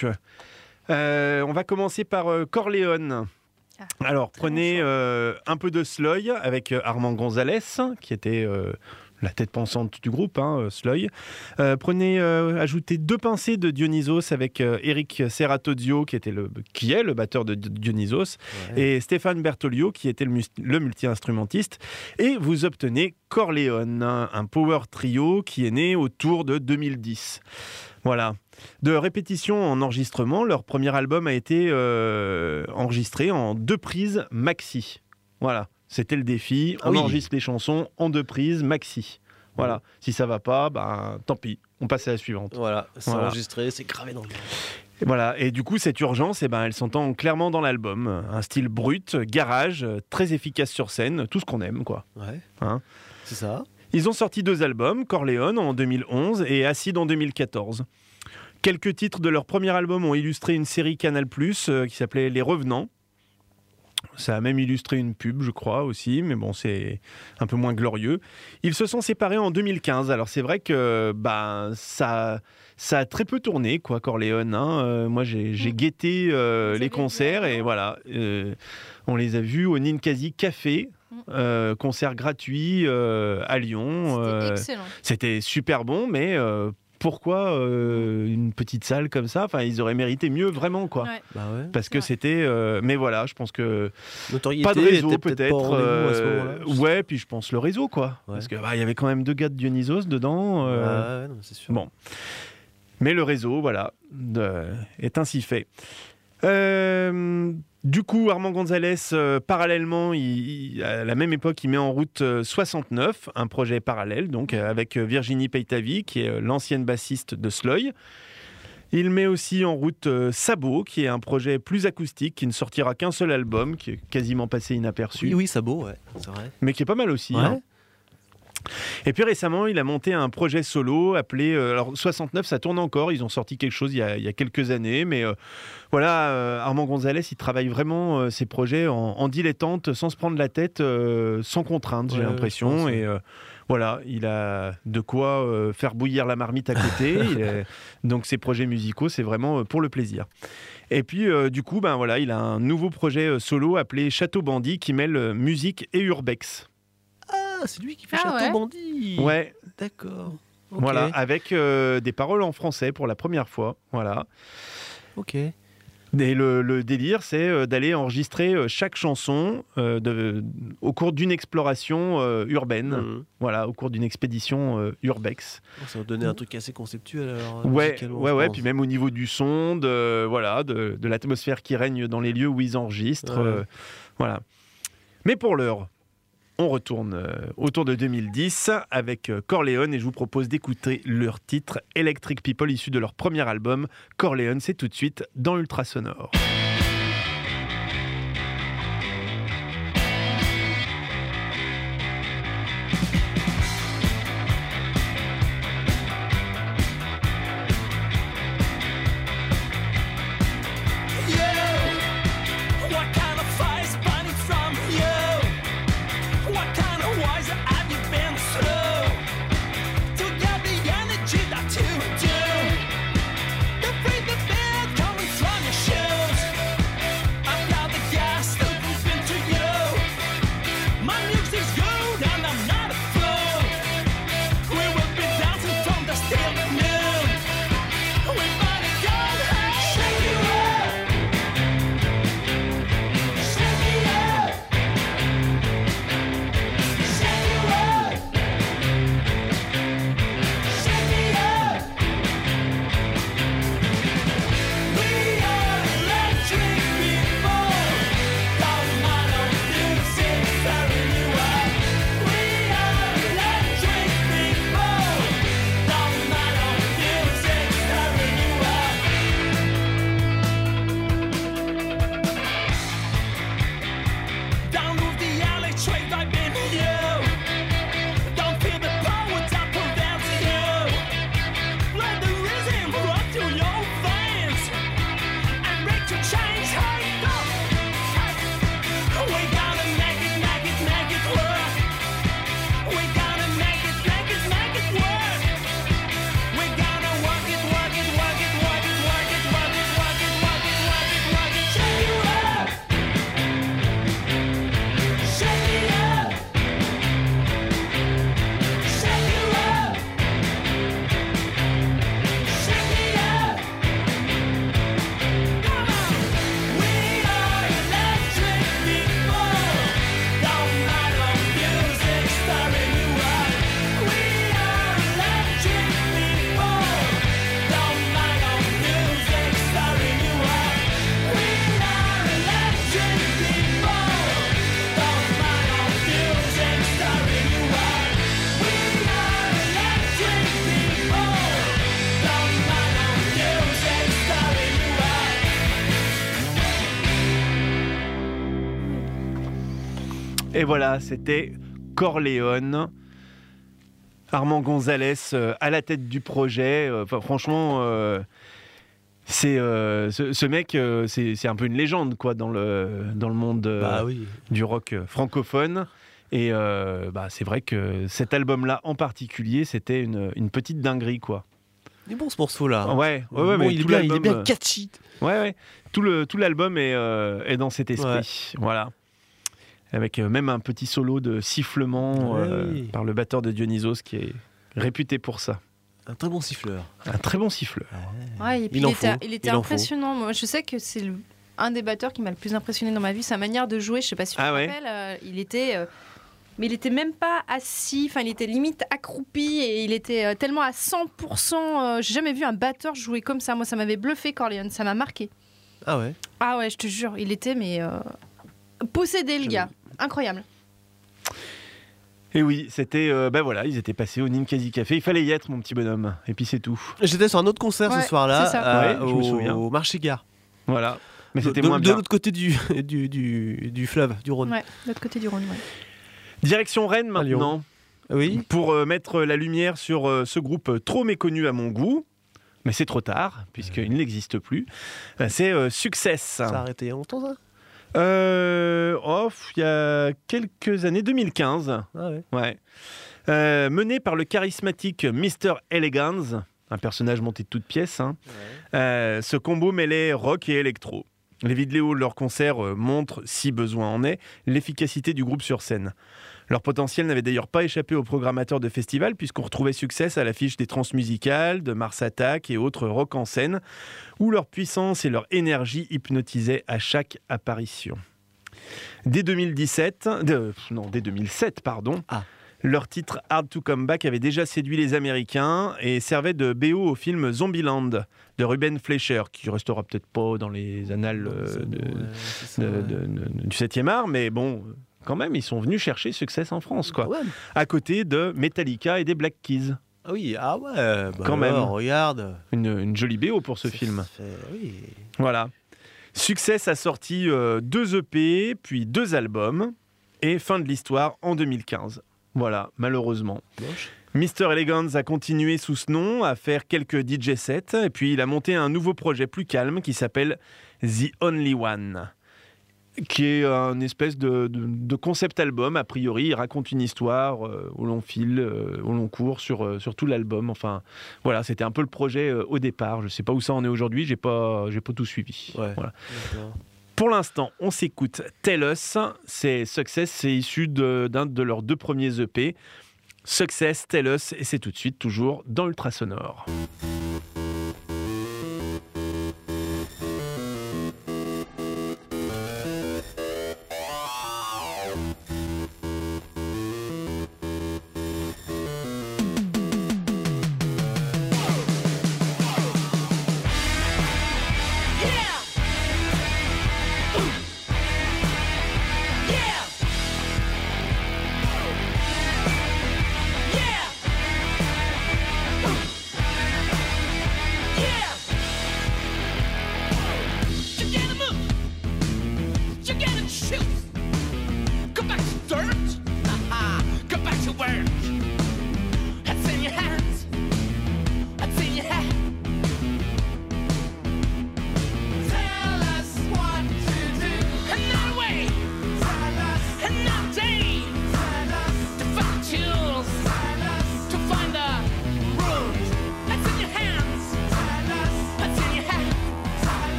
Euh, on va commencer par euh, Corleone. Ah, Alors, très bon prenez choix. euh, un peu de Sloy avec euh, Armand Gonzalez, qui était euh, la tête pensante du groupe, hein, euh, Sloy. Euh, prenez, euh, ajoutez deux pincées de Dionysos avec euh, Eric Serratozio, qui, était le, qui est le batteur de Di- Dionysos, Ouais. et Stéphane Bertolio, qui était le, mus- le multi-instrumentiste. Et vous obtenez Corleone, un, un power trio qui est né autour de deux mille dix. Voilà. De répétition en enregistrement, leur premier album a été euh, enregistré en deux prises maxi. Voilà, c'était le défi. Ah On oui. enregistre les chansons en deux prises maxi. Voilà. Si ça va pas, ben tant pis. On passe à la suivante. Voilà, c'est Voilà. enregistré, c'est gravé dans le mur. Et voilà. Et du coup, cette urgence, eh ben, elle s'entend clairement dans l'album. Un style brut, garage, très efficace sur scène, tout ce qu'on aime, quoi. Ouais, Hein. c'est ça. Ils ont sorti deux albums, Corleone en deux mille onze et Acid en deux mille quatorze. Quelques titres de leur premier album ont illustré une série Canal plus, euh, qui s'appelait Les Revenants. Ça a même illustré une pub, je crois, aussi, mais bon, c'est un peu moins glorieux. Ils se sont séparés en deux mille quinze. Alors, c'est vrai que bah, ça, ça a très peu tourné, quoi, Corleone. Hein. Euh, moi, j'ai, j'ai guetté euh, les concerts et voilà. Euh, on les a vus au Ninkasi Café, euh, concert gratuit euh, à Lyon. C'était Euh, excellent. C'était super bon, mais... Euh, pourquoi euh, une petite salle comme ça ? Enfin, ils auraient mérité mieux, vraiment, quoi. Ouais. Bah ouais. Parce que Ouais. c'était... euh, mais voilà, je pense que... Notoriété Pas de réseau, était peut-être. pas au rendez-vous à ce euh, moment-là. ouais, puis je pense le réseau, quoi. Ouais. Parce qu'il bah, y avait quand même deux gars de Dionysos dedans. euh, Ah ouais, non, c'est sûr. Bon. Mais le réseau, voilà, de- est ainsi fait. Euh, du coup, Armand Gonzalez, euh, parallèlement, il- il- à la même époque, il met en route euh, soixante-neuf, un projet parallèle, donc euh, avec euh, Virginie Peitavi, qui est euh, l'ancienne bassiste de Sloy. Il met aussi en route euh, Sabot, qui est un projet plus acoustique, qui ne sortira qu'un seul album, qui est quasiment passé inaperçu, Oui, oui, ça beau, ouais, c'est vrai. mais qui est pas mal aussi. Ouais. hein. Et puis récemment, il a monté un projet solo appelé... euh, alors soixante-neuf, ça tourne encore. Ils ont sorti quelque chose il y a, il y a quelques années. Mais euh, voilà, euh, Armand Gonzalez, il travaille vraiment euh, ses projets en, en dilettante, sans se prendre la tête, euh, sans contrainte, j'ai Ouais, l'impression. je pense, ouais. Et euh, voilà, il a de quoi euh, faire bouillir la marmite à côté. Il est- donc ses projets musicaux, c'est vraiment euh, pour le plaisir. Et puis, euh, du coup, ben, voilà, il a un nouveau projet euh, solo appelé Château Bandit, qui mêle euh, musique et urbex. Ah, c'est lui qui fait Ah Château ouais. Bandit. Ouais, D'accord. Ok. voilà, avec euh, des paroles en français pour la première fois. Voilà. Ok. Et le, le délire, c'est euh, d'aller enregistrer euh, chaque chanson euh, de, au cours d'une exploration euh, urbaine. Mhm. Voilà, au cours d'une expédition euh, urbex. Ça va donner un truc assez conceptuel alors. Ouais, musicalement, ouais, je ouais. pense. Puis même au niveau du son, de, voilà, de, de l'atmosphère qui règne dans les lieux où ils enregistrent. Ouais. euh, voilà. Mais pour l'heure, on retourne euh, autour de deux mille dix avec euh, Corleone et je vous propose d'écouter leur titre Electric People issu de leur premier album. Corleone, c'est tout de suite dans Ultrasonore. What kind of fire's burning from you? What kind of wars have you been through to get the energy that you do? To breathe the bed coming from your shoes. I've got the gas to pump into you. My music's good and I'm not a fool. We will be dancing from the still noon. We better go and shake you up. Shake me up, shake you up, shake me up. We are electric people. Don't matter music, stirring you up. We are electric people. Don't matter music, stirring you up. Down with the electric vibe in you. Don't feel the power that prevents you. Let the rhythm run through your veins and make you change how it goes. We gotta make it, make it, make it work. We gotta make it, make it, make it work. We gotta work it, work it, work it, work it, work it, work it, work it, work it, work it, work it. Shake you up. Shake me up. Shake you up. Shake me up. Come on. We are electric people. Don't matter music stirring you up. We are electric people. Don't matter music stirring you up. We are electric people. Don't matter music stirring you up. We are electric people. Don't matter music stirring you up. Et voilà, c'était Corleone. Armand Gonzalez euh, à la tête du projet. Enfin, franchement, euh, c'est euh, ce, ce mec, euh, c'est, c'est un peu une légende quoi dans le dans le monde euh, Bah oui. du rock euh, francophone. Et euh, bah, c'est vrai que cet album-là en particulier, c'était une, une petite dinguerie quoi. Il est bon ce morceau-là. Ouais, ouais, ouais, Bon, mais il, est tout bien, il est l'album, bien euh, catchy. Ouais, ouais. Tout le tout l'album est euh, est dans cet esprit. Ouais. Voilà. Avec euh, même un petit solo de sifflement Ouais, euh, oui. par le batteur de Dionysos qui est réputé pour ça. Un très bon siffleur. Un très bon siffleur. Ouais, et puis Il il, en était, faut. il était Il en impressionnant. Moi, je sais que c'est le- un des batteurs qui m'a le plus impressionné dans ma vie. Sa manière de jouer, je sais pas si tu Ah te ouais. rappelles, euh, il était. euh, mais il était même pas assis, enfin il était limite accroupi et il était euh, tellement à cent pour cent. euh, J'ai jamais vu un batteur jouer comme ça. Moi, ça m'avait bluffé, Corleone. Ça m'a marqué. Ah ouais. Ah ouais, je te jure, il était mais euh, possédé le gars. Incroyable. Et oui, c'était, euh, ben voilà, ils étaient passés au Ninkasi Café. Il fallait y être, mon petit bonhomme. Et puis c'est tout. J'étais sur un autre concert Ouais, ce soir-là, c'est ça. euh, Ouais, je me au, souviens. au Marché Gare. Voilà. Mais De, c'était de- moins de bien. l'autre côté du, du, du, du fleuve, du Rhône. Ouais, de l'autre côté du Rhône. Ouais. Direction Rennes À Lyon. maintenant. Oui. Pour euh, mettre la lumière sur euh, ce groupe euh, trop méconnu à mon goût. Mais c'est trop tard, puisqu'il n'existe plus. Euh, C'est euh, Success. Ça a arrêté il y a longtemps, ça Euh, oh, il y a quelques années, deux mille quinze. Ah ouais. Ouais. Euh, mené par le charismatique mister Elegance, un personnage monté de toutes pièces, hein. Euh, ce combo mêlait rock et électro. Les vidéos de leurs concerts euh, montrent, si besoin en est, l'efficacité du groupe sur scène. Leur potentiel n'avait d'ailleurs pas échappé aux programmateurs de festivals, puisqu'on retrouvait Success à l'affiche des Transmusicales, de Mars Attack et autres rock en scène, où leur puissance et leur énergie hypnotisaient à chaque apparition. Dès deux mille dix-sept, de- non, dès deux mille sept, pardon, Ah. leur titre Hard to Come Back avait déjà séduit les Américains et servait de B O au film Zombieland de Ruben Fleischer, qui restera peut-être pas dans les annales euh, de, Ouais, c'est ça, de- ouais. de- de- du septième art, mais bon, quand même, ils sont venus chercher Success en France, quoi. Ah ouais. À côté de Metallica et des Black Keys. Ah oui, ah ouais. Bah Quand alors, même. regarde. Une, une jolie B O pour ce Ça film. fait- oui. Voilà. Success a sorti euh, deux E P, puis deux albums, et fin de l'histoire en deux mille quinze. Voilà, malheureusement. Moche. mister Elegance a continué sous ce nom à faire quelques D J sets, et puis il a monté un nouveau projet plus calme qui s'appelle The Only One, qui est un espèce de, de- de concept album. A priori, il raconte une histoire euh, au long fil, euh, au long cours, sur, euh, sur tout l'album. Enfin, voilà, c'était un peu le projet euh, au départ. Je ne sais pas où ça en est aujourd'hui, j'ai pas, j'ai pas tout suivi. Ouais. Voilà. D'accord. Pour l'instant, on s'écoute Tell Us. C'est Success, c'est issu de- d'un de leurs deux premiers E P. Success, Tell Us, et c'est tout de suite toujours dans Ultrasonore.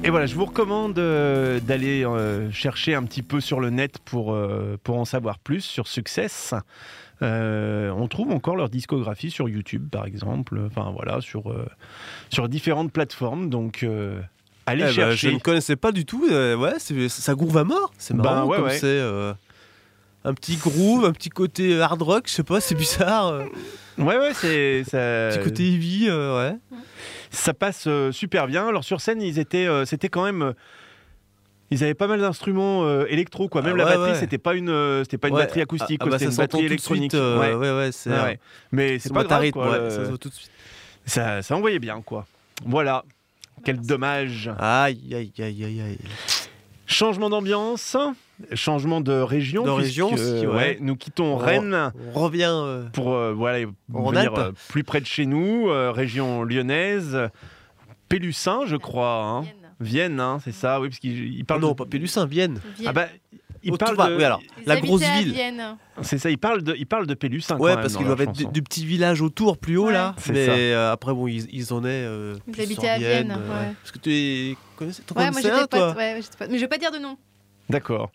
Et voilà, je vous recommande euh, d'aller euh, chercher un petit peu sur le net pour, euh, pour en savoir plus sur Success. Euh, on trouve encore leur discographie sur YouTube, par exemple. Enfin voilà, sur, euh, sur différentes plateformes. Donc, euh, allez Eh ben, chercher. je ne connaissais pas du tout. euh, ouais, c'est- ça groove à mort. C'est marrant Ben, ouais, comme ouais. c'est. euh, un petit groove, un petit côté hard rock, je sais pas, c'est bizarre. euh, Ouais, ouais, c'est ça. Un petit côté heavy, euh, ouais. Ça passe euh, super bien. Alors sur scène, ils étaient, euh, c'était quand même. euh, Ils avaient pas mal d'instruments euh, électro, quoi. Même Ah, la ouais, batterie, ouais. c'était pas une, euh, c'était pas une Ouais. batterie acoustique, Ah, quoi, bah, c'était ça une s'entend batterie tout de suite, électronique. euh, ouais. ouais, ouais, c'est. Ouais, euh, ouais. Mais c'est c'est pas boîte à grave, rythme, quoi. ouais, le- ça se voit tout de suite. Ça, ça envoyait bien, quoi. Voilà. Quel dommage. Aïe, aïe, aïe, aïe, aïe. Changement d'ambiance, changement de région. De puisque, région aussi, ouais. ouais, nous quittons On- Rennes On revient. euh, pour euh, voilà, En venir Alpes. euh, plus près de chez nous, euh, région lyonnaise, Pélussin, je crois. Hein. Vienne. Vienne, hein, c'est ça, oui, parce qu'il il Oh parle. non, de- pas Pélussin, Vienne. Vienne. Ah bah, il Oh, parle tout va, de. oui, alors, Ils la habitaient grosse à ville. Vienne. C'est ça, il parle de, il parle de Pélussin. Ouais, quand parce même, qu'il dans doit la être du, chanson. du petit village autour, plus haut Ouais. là. C'est Mais ça. euh, après, bon, ils, ils en est. euh, Ils plus habitaient sur à Vienne, euh, ouais. Parce que tu es. Connaissais, t'en Ouais, moi connaissais j'étais un, toi pote, ouais, j'étais pote. Mais je vais pas dire de nom. D'accord.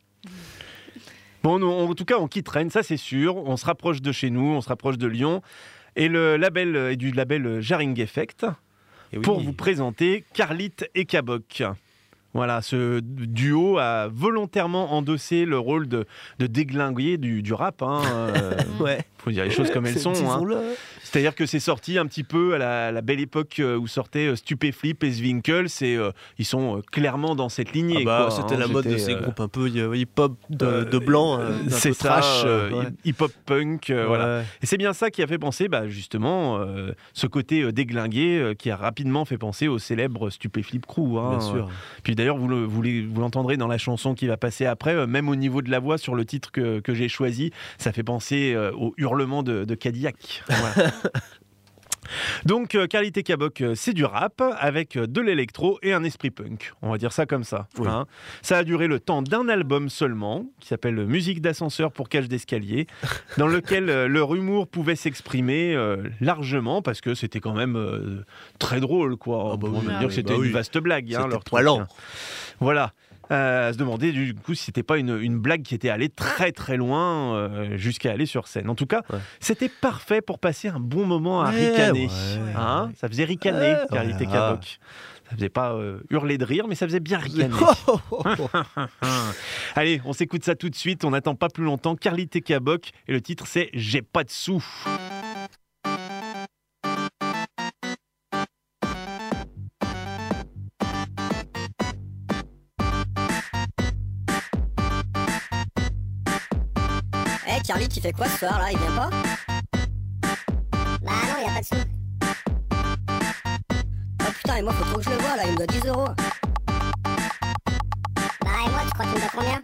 Bon, nous, en tout cas, on quitte Rennes, ça c'est sûr. On se rapproche de chez nous, on se rapproche de Lyon. Et le label est du label Jarring Effect Et oui. pour vous présenter Carlit et Kabok. Voilà, ce duo a volontairement endossé le rôle de, de déglinguer du, du rap. Hein. Euh, Ouais. faut dire les choses comme elles sont. Hein. Disons-le. C'est-à-dire que c'est sorti un petit peu à la, la belle époque euh, où sortaient euh, Stupéflip et Zwinkels. Et, euh, ils sont euh, clairement dans cette lignée. Ah bah, quoi, c'était hein. la mode de C'était, ces euh, groupes un peu euh, hip-hop de, euh, de blanc, euh, un c'est peu ça, trash. euh, euh, ouais. hip-hop punk, euh, voilà. Ouais. Et c'est bien ça qui a fait penser, bah, justement, euh, ce côté euh, déglingué euh, qui a rapidement fait penser au célèbre Stupéflip Crew. Hein. Bien sûr. Puis d'ailleurs, vous, le- vous, les- vous l'entendrez dans la chanson qui va passer après, euh, même au niveau de la voix sur le titre que, que j'ai choisi, ça fait penser euh, au hurlement de, de Cadillac. Voilà. Donc, euh, Carlit et Kabok, euh, c'est du rap avec euh, de l'électro et un esprit punk. On va dire ça comme ça. Oui. Hein. Ça a duré le temps d'un album seulement, qui s'appelle Musique d'ascenseur pour cage d'escalier, dans lequel euh, leur humour pouvait s'exprimer euh, largement, parce que c'était quand même euh, très drôle, quoi. Ah bah On oui. peut Ah dire oui. que c'était Bah une oui. vaste blague. Hein, C'était leur truc, poilant. hein. Voilà. Euh, à se demander du coup si c'était pas une, une blague qui était allée très très loin euh, jusqu'à aller sur scène. En tout cas, Ouais. c'était parfait pour passer un bon moment à Ouais, ricaner. ouais. Hein, ça faisait ricaner, Ouais, Carlit et voilà. Kabok. Ça faisait pas euh, hurler de rire, mais ça faisait bien ricaner. Oh, oh, oh. Allez, on s'écoute ça tout de suite. On n'attend pas plus longtemps. Carlit et Kabok et le titre c'est J'ai pas de sous. Eh Carly, tu fais quoi ce soir là? Il vient pas? Bah non, y a pas de sous. Oh putain, et moi faut trop que je le vois là, il me doit dix euros. Bah et moi, tu crois qu'il me doit combien?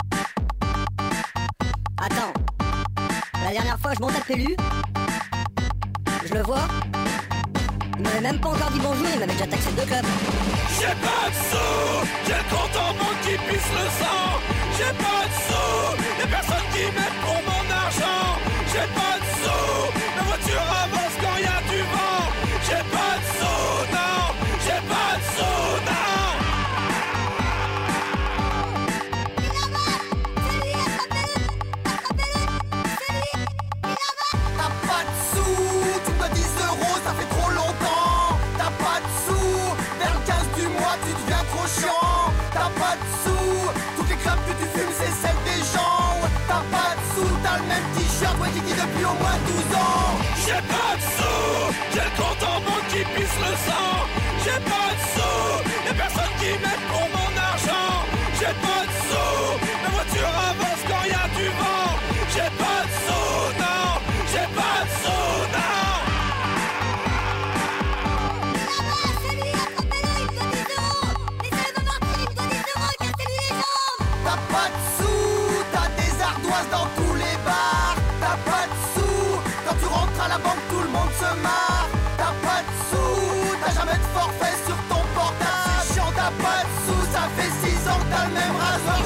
Attends, la dernière fois je monte à Pélu, je le vois, il m'avait même pas encore dit bonjour, il m'avait déjà taxé deux clubs. J'ai pas de sous, j'ai le compte en banque qui pisse le sang. J'ai pas de sous, y'a personne qui m'aide pour mon argent. J'ai pas de sous, ma voiture avance quand y'a du vent. J'ai pas de sous, non, j'ai pas de sous, non. T'as pas de sous, tu dois dix euros, ça fait trop longtemps. T'as pas de sous, vers le quinze du mois tu deviens trop chiant. T'as pas de sous, toutes les clopes que tu fumes c'est celles des gens. T'as pas de sous, t'as le même t-shirt, ouais, qui dit depuis au moins douze ans. J'ai pas de sous, j'ai le compte en banque qui pisse le sang. J'ai pas de sous, y'a personne qui m'aide pour mon argent. J'ai pas de sous, ma voiture avance quand y'a du vent. J'ai pas de sous, non, j'ai pas de sous, non. T'as pas de sous, t'as des ardoises dans tous les bars. T'as pas de sous, quand tu rentres à la banque tout le monde se marre. T'as pas de sous, t'as jamais de forfait sur ton portable. C'est chiant, t'as pas de sous, ça fait six ans que t'as le même rasoir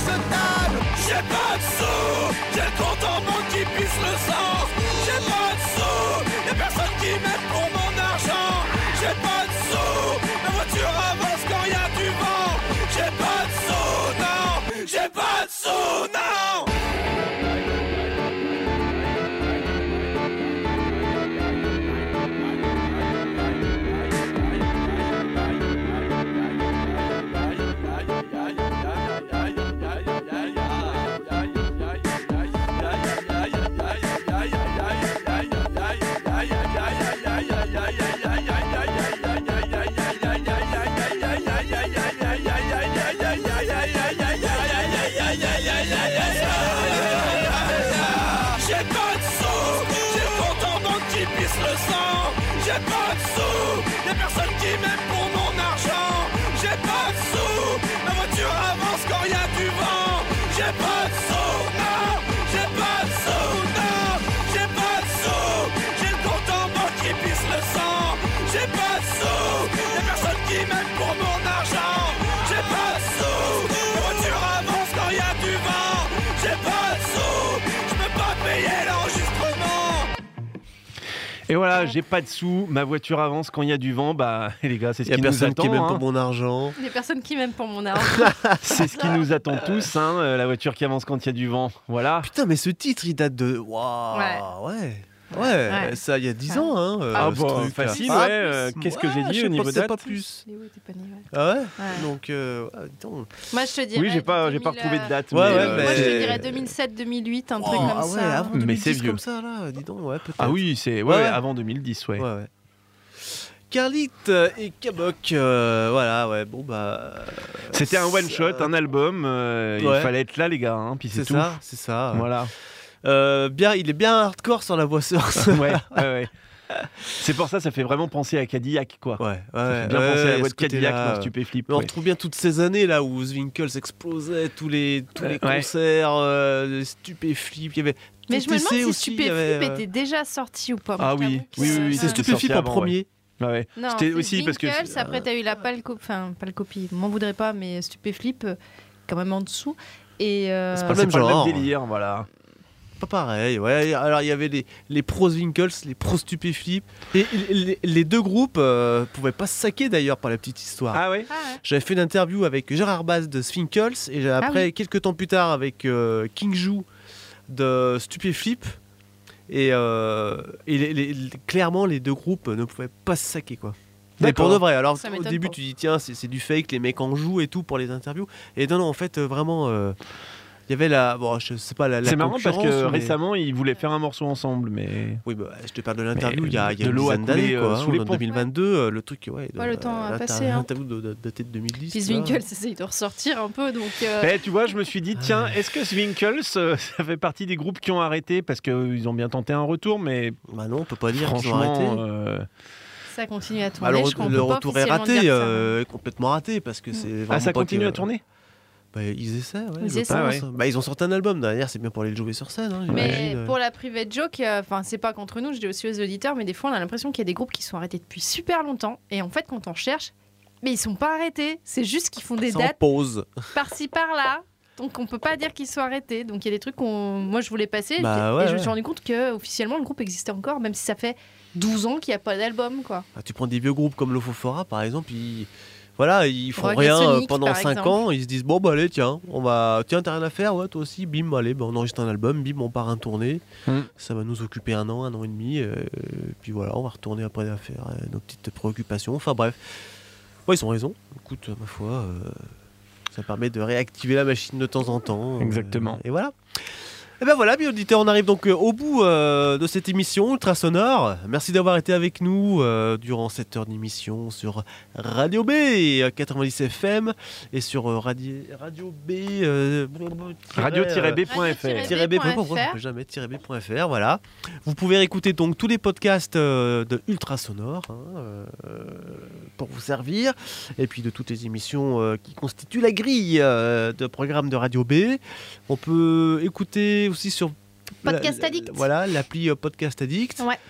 sous, non. J'ai pas de sous, j'ai le compte en banque qui pisse le sang. J'ai pas de sous, y'a personne qui m'aime pour mon argent. J'ai pas de sous, ma voiture avance quand y a du vent. J'ai pas de sous, non, j'ai pas de sous, non, j'ai pas de sous. J'ai le compte en banque qui pisse le sang. J'ai pas de sous, y'a personne qui m'aime pour mon argent. J'ai pas de sous, ma voiture avance quand y a du vent. J'ai pas de sous, je peux pas payer l'enregistrement. Et voilà, j'ai pas de sous, ma voiture avance quand il y a du vent. Bah, les gars, c'est ce Il y a qui nous personne attend. qui m'aime hein. pour mon argent. Des personnes qui m'aiment pour mon argent. C'est ce qui nous attend tous, hein, euh, la voiture qui avance quand il y a du vent. Voilà. Putain, mais ce titre, il date de. Waouh, Ouais. ouais. Ouais, Ouais. ça, il y a dix Ouais. ans, hein. euh, Ah ce bah, truc, là. facile, Ah, ouais. euh, Qu'est-ce que j'ai ouais, dit je au sais niveau pas, c'est date pas plus. Léo, t'es pas né, ouais. Ah ouais, Ouais. Donc, euh, attends. Moi, je te dirais. Oui, j'ai pas, j'ai pas deux mille, retrouvé de date. Ouais, mais, ouais, euh, mais- Moi, je te Euh, dirais deux mille sept deux mille huit, un Oh, truc comme ah ouais, ça. avant Mais deux mille dix c'est vieux. comme ça, là, dis donc, ouais, peut-être. Ah oui, c'est ouais, Ouais, ouais, ouais. avant deux mille dix, ouais. Ouais, ouais. Carlit et Kabok, euh, voilà, ouais, bon bah. C'était un one shot, ça- un album. euh, Ouais. Il fallait être là, les gars. Hein, puis c'est C'est tout. ça, c'est ça. Voilà. Euh, bien, il est bien hardcore sur la voix source. ouais, ouais, ouais. C'est pour ça, ça fait vraiment penser à Cadillac, quoi. Ouais, ouais. Ça fait bien ouais, penser à la ce voix de Cadillac côté-là, dans Stupéflip. Mais on ouais. retrouve bien toutes ces années là où Zwinkels explosait, tous les, tous les Euh, ouais. concerts, euh, les Stupéflip, il y avait. Mais je me T T C demande si aussi, il y avait, Stupéflip euh, était déjà sorti ou pas. Ah Moi, je oui, t'avoue que oui, oui, oui, ça- C'est c'était Stupéflip sorti en avant, premier. Ouais, ouais. Non, C'était c'est aussi parce que. Winkles, après t'as eu la pâle copie, enfin pas le copie, m'en voudrais pas, mais Stupéflip euh, quand même en dessous. Et euh, C'est Ah, pas c'est le même pas le genre. même délire, voilà. Pas pareil, ouais. Alors il y avait les, les pros Zwinkels, les pros Stupéflip. Et les, les deux groupes euh, pouvaient pas se saquer d'ailleurs par la petite histoire. Ah ouais. ah ouais. J'avais fait une interview avec Gérard Bass de Zwinkels et j'ai- après, oui. quelques temps plus tard, avec euh, King Jou de Stupéflip. Et, euh, et les- les- les- clairement, les deux groupes ne pouvaient pas se saquer, quoi. Mais pour D'accord. de vrai, alors Ça au m'étonne début pas. tu dis tiens c'est c'est du fake, les mecs en jouent et tout pour les interviews. Et non non en fait euh, vraiment euh, il y avait la bon je sais pas la, la C'est marrant parce que concurrence, mais- récemment, ils voulaient faire un morceau ensemble, mais. oui bah, je te parle de l'interview il y a, il y a de une l'eau a dizaine coulé, d'années euh, quoi. sous hein, les en ponts. deux mille vingt-deux euh, le truc ouais. Ouais, le temps a l'inter- passé, hein. L'interview de- de- datée de deux mille dix. Puis tu vois. Zwinkels essaye de ressortir un peu, donc. euh, Eh, tu vois, je me suis dit, tiens, est-ce que Zwinkels, euh, ça fait partie des groupes qui ont arrêté parce qu'ils ont bien tenté un retour, mais Bah non on peut pas dire qu'ils ont franchement, arrêté. euh, Ça continue à Bah, tourner. le, je comprends le pas retour est officiellement raté, dire ça. euh, complètement raté parce que c'est vraiment ah, ça pas continue que- à tourner. Bah, ils essaient, ouais, Ils je essaient. pense. Ah ouais. Bah, ils ont sorti un album derrière, c'est bien pour aller le jouer sur scène. Hein, Mais j'imagine. pour la private joke, euh, enfin c'est pas contre nous, je dis aussi aux auditeurs, mais des fois on a l'impression qu'il y a des groupes qui sont arrêtés depuis super longtemps, et en fait quand on cherche, mais ils sont pas arrêtés, c'est juste qu'ils font des Sans dates pause. par-ci par-là. Donc on peut pas dire qu'ils sont arrêtés. Donc il y a des trucs qu'on moi je voulais passer Bah et ouais, je me ouais. suis rendu compte que officiellement le groupe existait encore, même si ça fait douze ans qu'il n'y a pas d'album quoi. Ah, tu prends des vieux groupes comme Lofofora par exemple, ils, voilà, ils font Regarde rien euh, Sonic, pendant par cinq exemple. ans, ils se disent bon bah allez tiens, on va tiens t'as rien à faire, ouais toi aussi, bim allez, bah, on enregistre un album, bim on part en tournée, Mm. ça va nous occuper un an, un an et demi, euh, puis voilà on va retourner après à faire euh, nos petites préoccupations, enfin bref, ouais ils ont raison, écoute ma foi, euh, ça permet de réactiver la machine de temps en temps, euh, Exactement. et voilà. Et ben voilà, bien auditeurs, on arrive donc euh, au bout euh, de cette émission Ultrasonore. Merci d'avoir été avec nous euh, durant cette heure d'émission sur Radio B euh, quatre-vingt-dix F M et sur euh, radi- Radio B euh, radio-b point f r. Radio- Tiret B point F R, jamais tiret B point F R, voilà. Vous pouvez réécouter donc tous les podcasts euh, de Ultrasonore hein, euh, pour vous servir, et puis de toutes les émissions euh, qui constituent la grille euh, de programme de Radio B. On peut écouter aussi sur Podcast la- Addict. Voilà, l'appli euh, Podcast Addict. Ouais.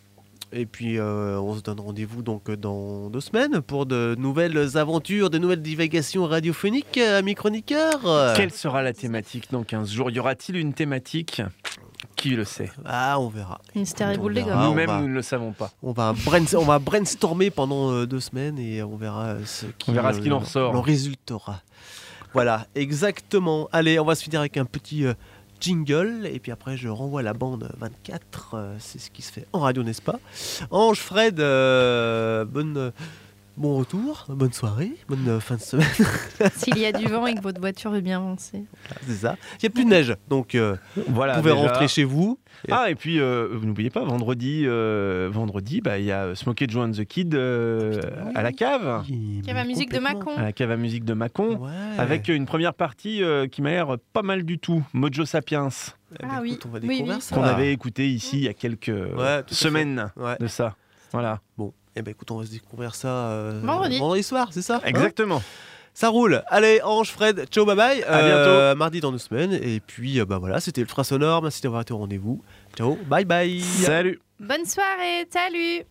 Et puis euh, on se donne rendez-vous donc dans deux semaines pour de nouvelles aventures, de nouvelles divagations radiophoniques, euh, amis chroniqueurs. Quelle sera la thématique dans quinze jours? Y aura-t-il une thématique? Qui le sait? Ah, on verra. Mystère et On boule des verra. gommes. Ah, on Nous-mêmes, va- nous ne le savons pas. On va, brains- on va brainstormer pendant euh, deux semaines et on verra ce qui, On verra ce qu'il en euh, ressort. en résultera. Voilà, exactement. Allez, on va se finir avec un petit euh, jingle et puis après je renvoie la bande vingt-quatre. Euh, c'est ce qui se fait en radio, n'est-ce pas? Ange, Fred, euh, bonne, euh, bon retour, bonne soirée, bonne euh, fin de semaine. S'il y a du vent et que votre voiture veut bien avancer. C'est ça. Il n'y a plus de neige, donc euh, Voilà, vous pouvez déjà. rentrer chez vous. Ah, et puis, euh, vous n'oubliez pas, vendredi, euh, vendredi, bah, il y a Smokey Joe and the Kid euh, à la cave. Cave à musique de Mâcon. À la cave à musique de Mâcon. Ouais. Avec une première partie euh, qui m'a l'air pas mal du tout. Mojo Sapiens. Eh ben, Ah oui. écoute, on va Oui, découvrir oui. ça. Qu'on avait écouté ici il y a quelques Ouais, tout à fait. semaines Ouais. de ça. Voilà. Bon, eh ben écoute, on va se découvrir ça euh, Vendredi. vendredi soir, c'est ça hein? Exactement. Ça roule. Allez, Ange, Fred, ciao, bye bye. À bientôt. Mardi dans deux semaines. Et puis, euh, bah voilà, c'était Ultra Sonore. Merci d'avoir été au rendez-vous. Ciao, bye bye. Salut. Bonne soirée, salut.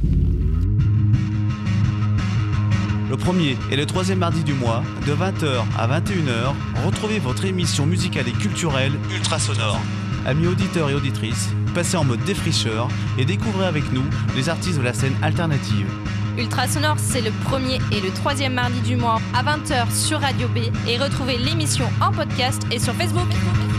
Le premier et le troisième mardi du mois, de vingt heures à vingt et une heures, retrouvez votre émission musicale et culturelle Ultra Sonore. Amis auditeurs et auditrices, passez en mode défricheur et découvrez avec nous les artistes de la scène alternative. Ultra Sonore, c'est le premier et le troisième mardi du mois à vingt heures sur Radio B et retrouvez l'émission en podcast et sur Facebook.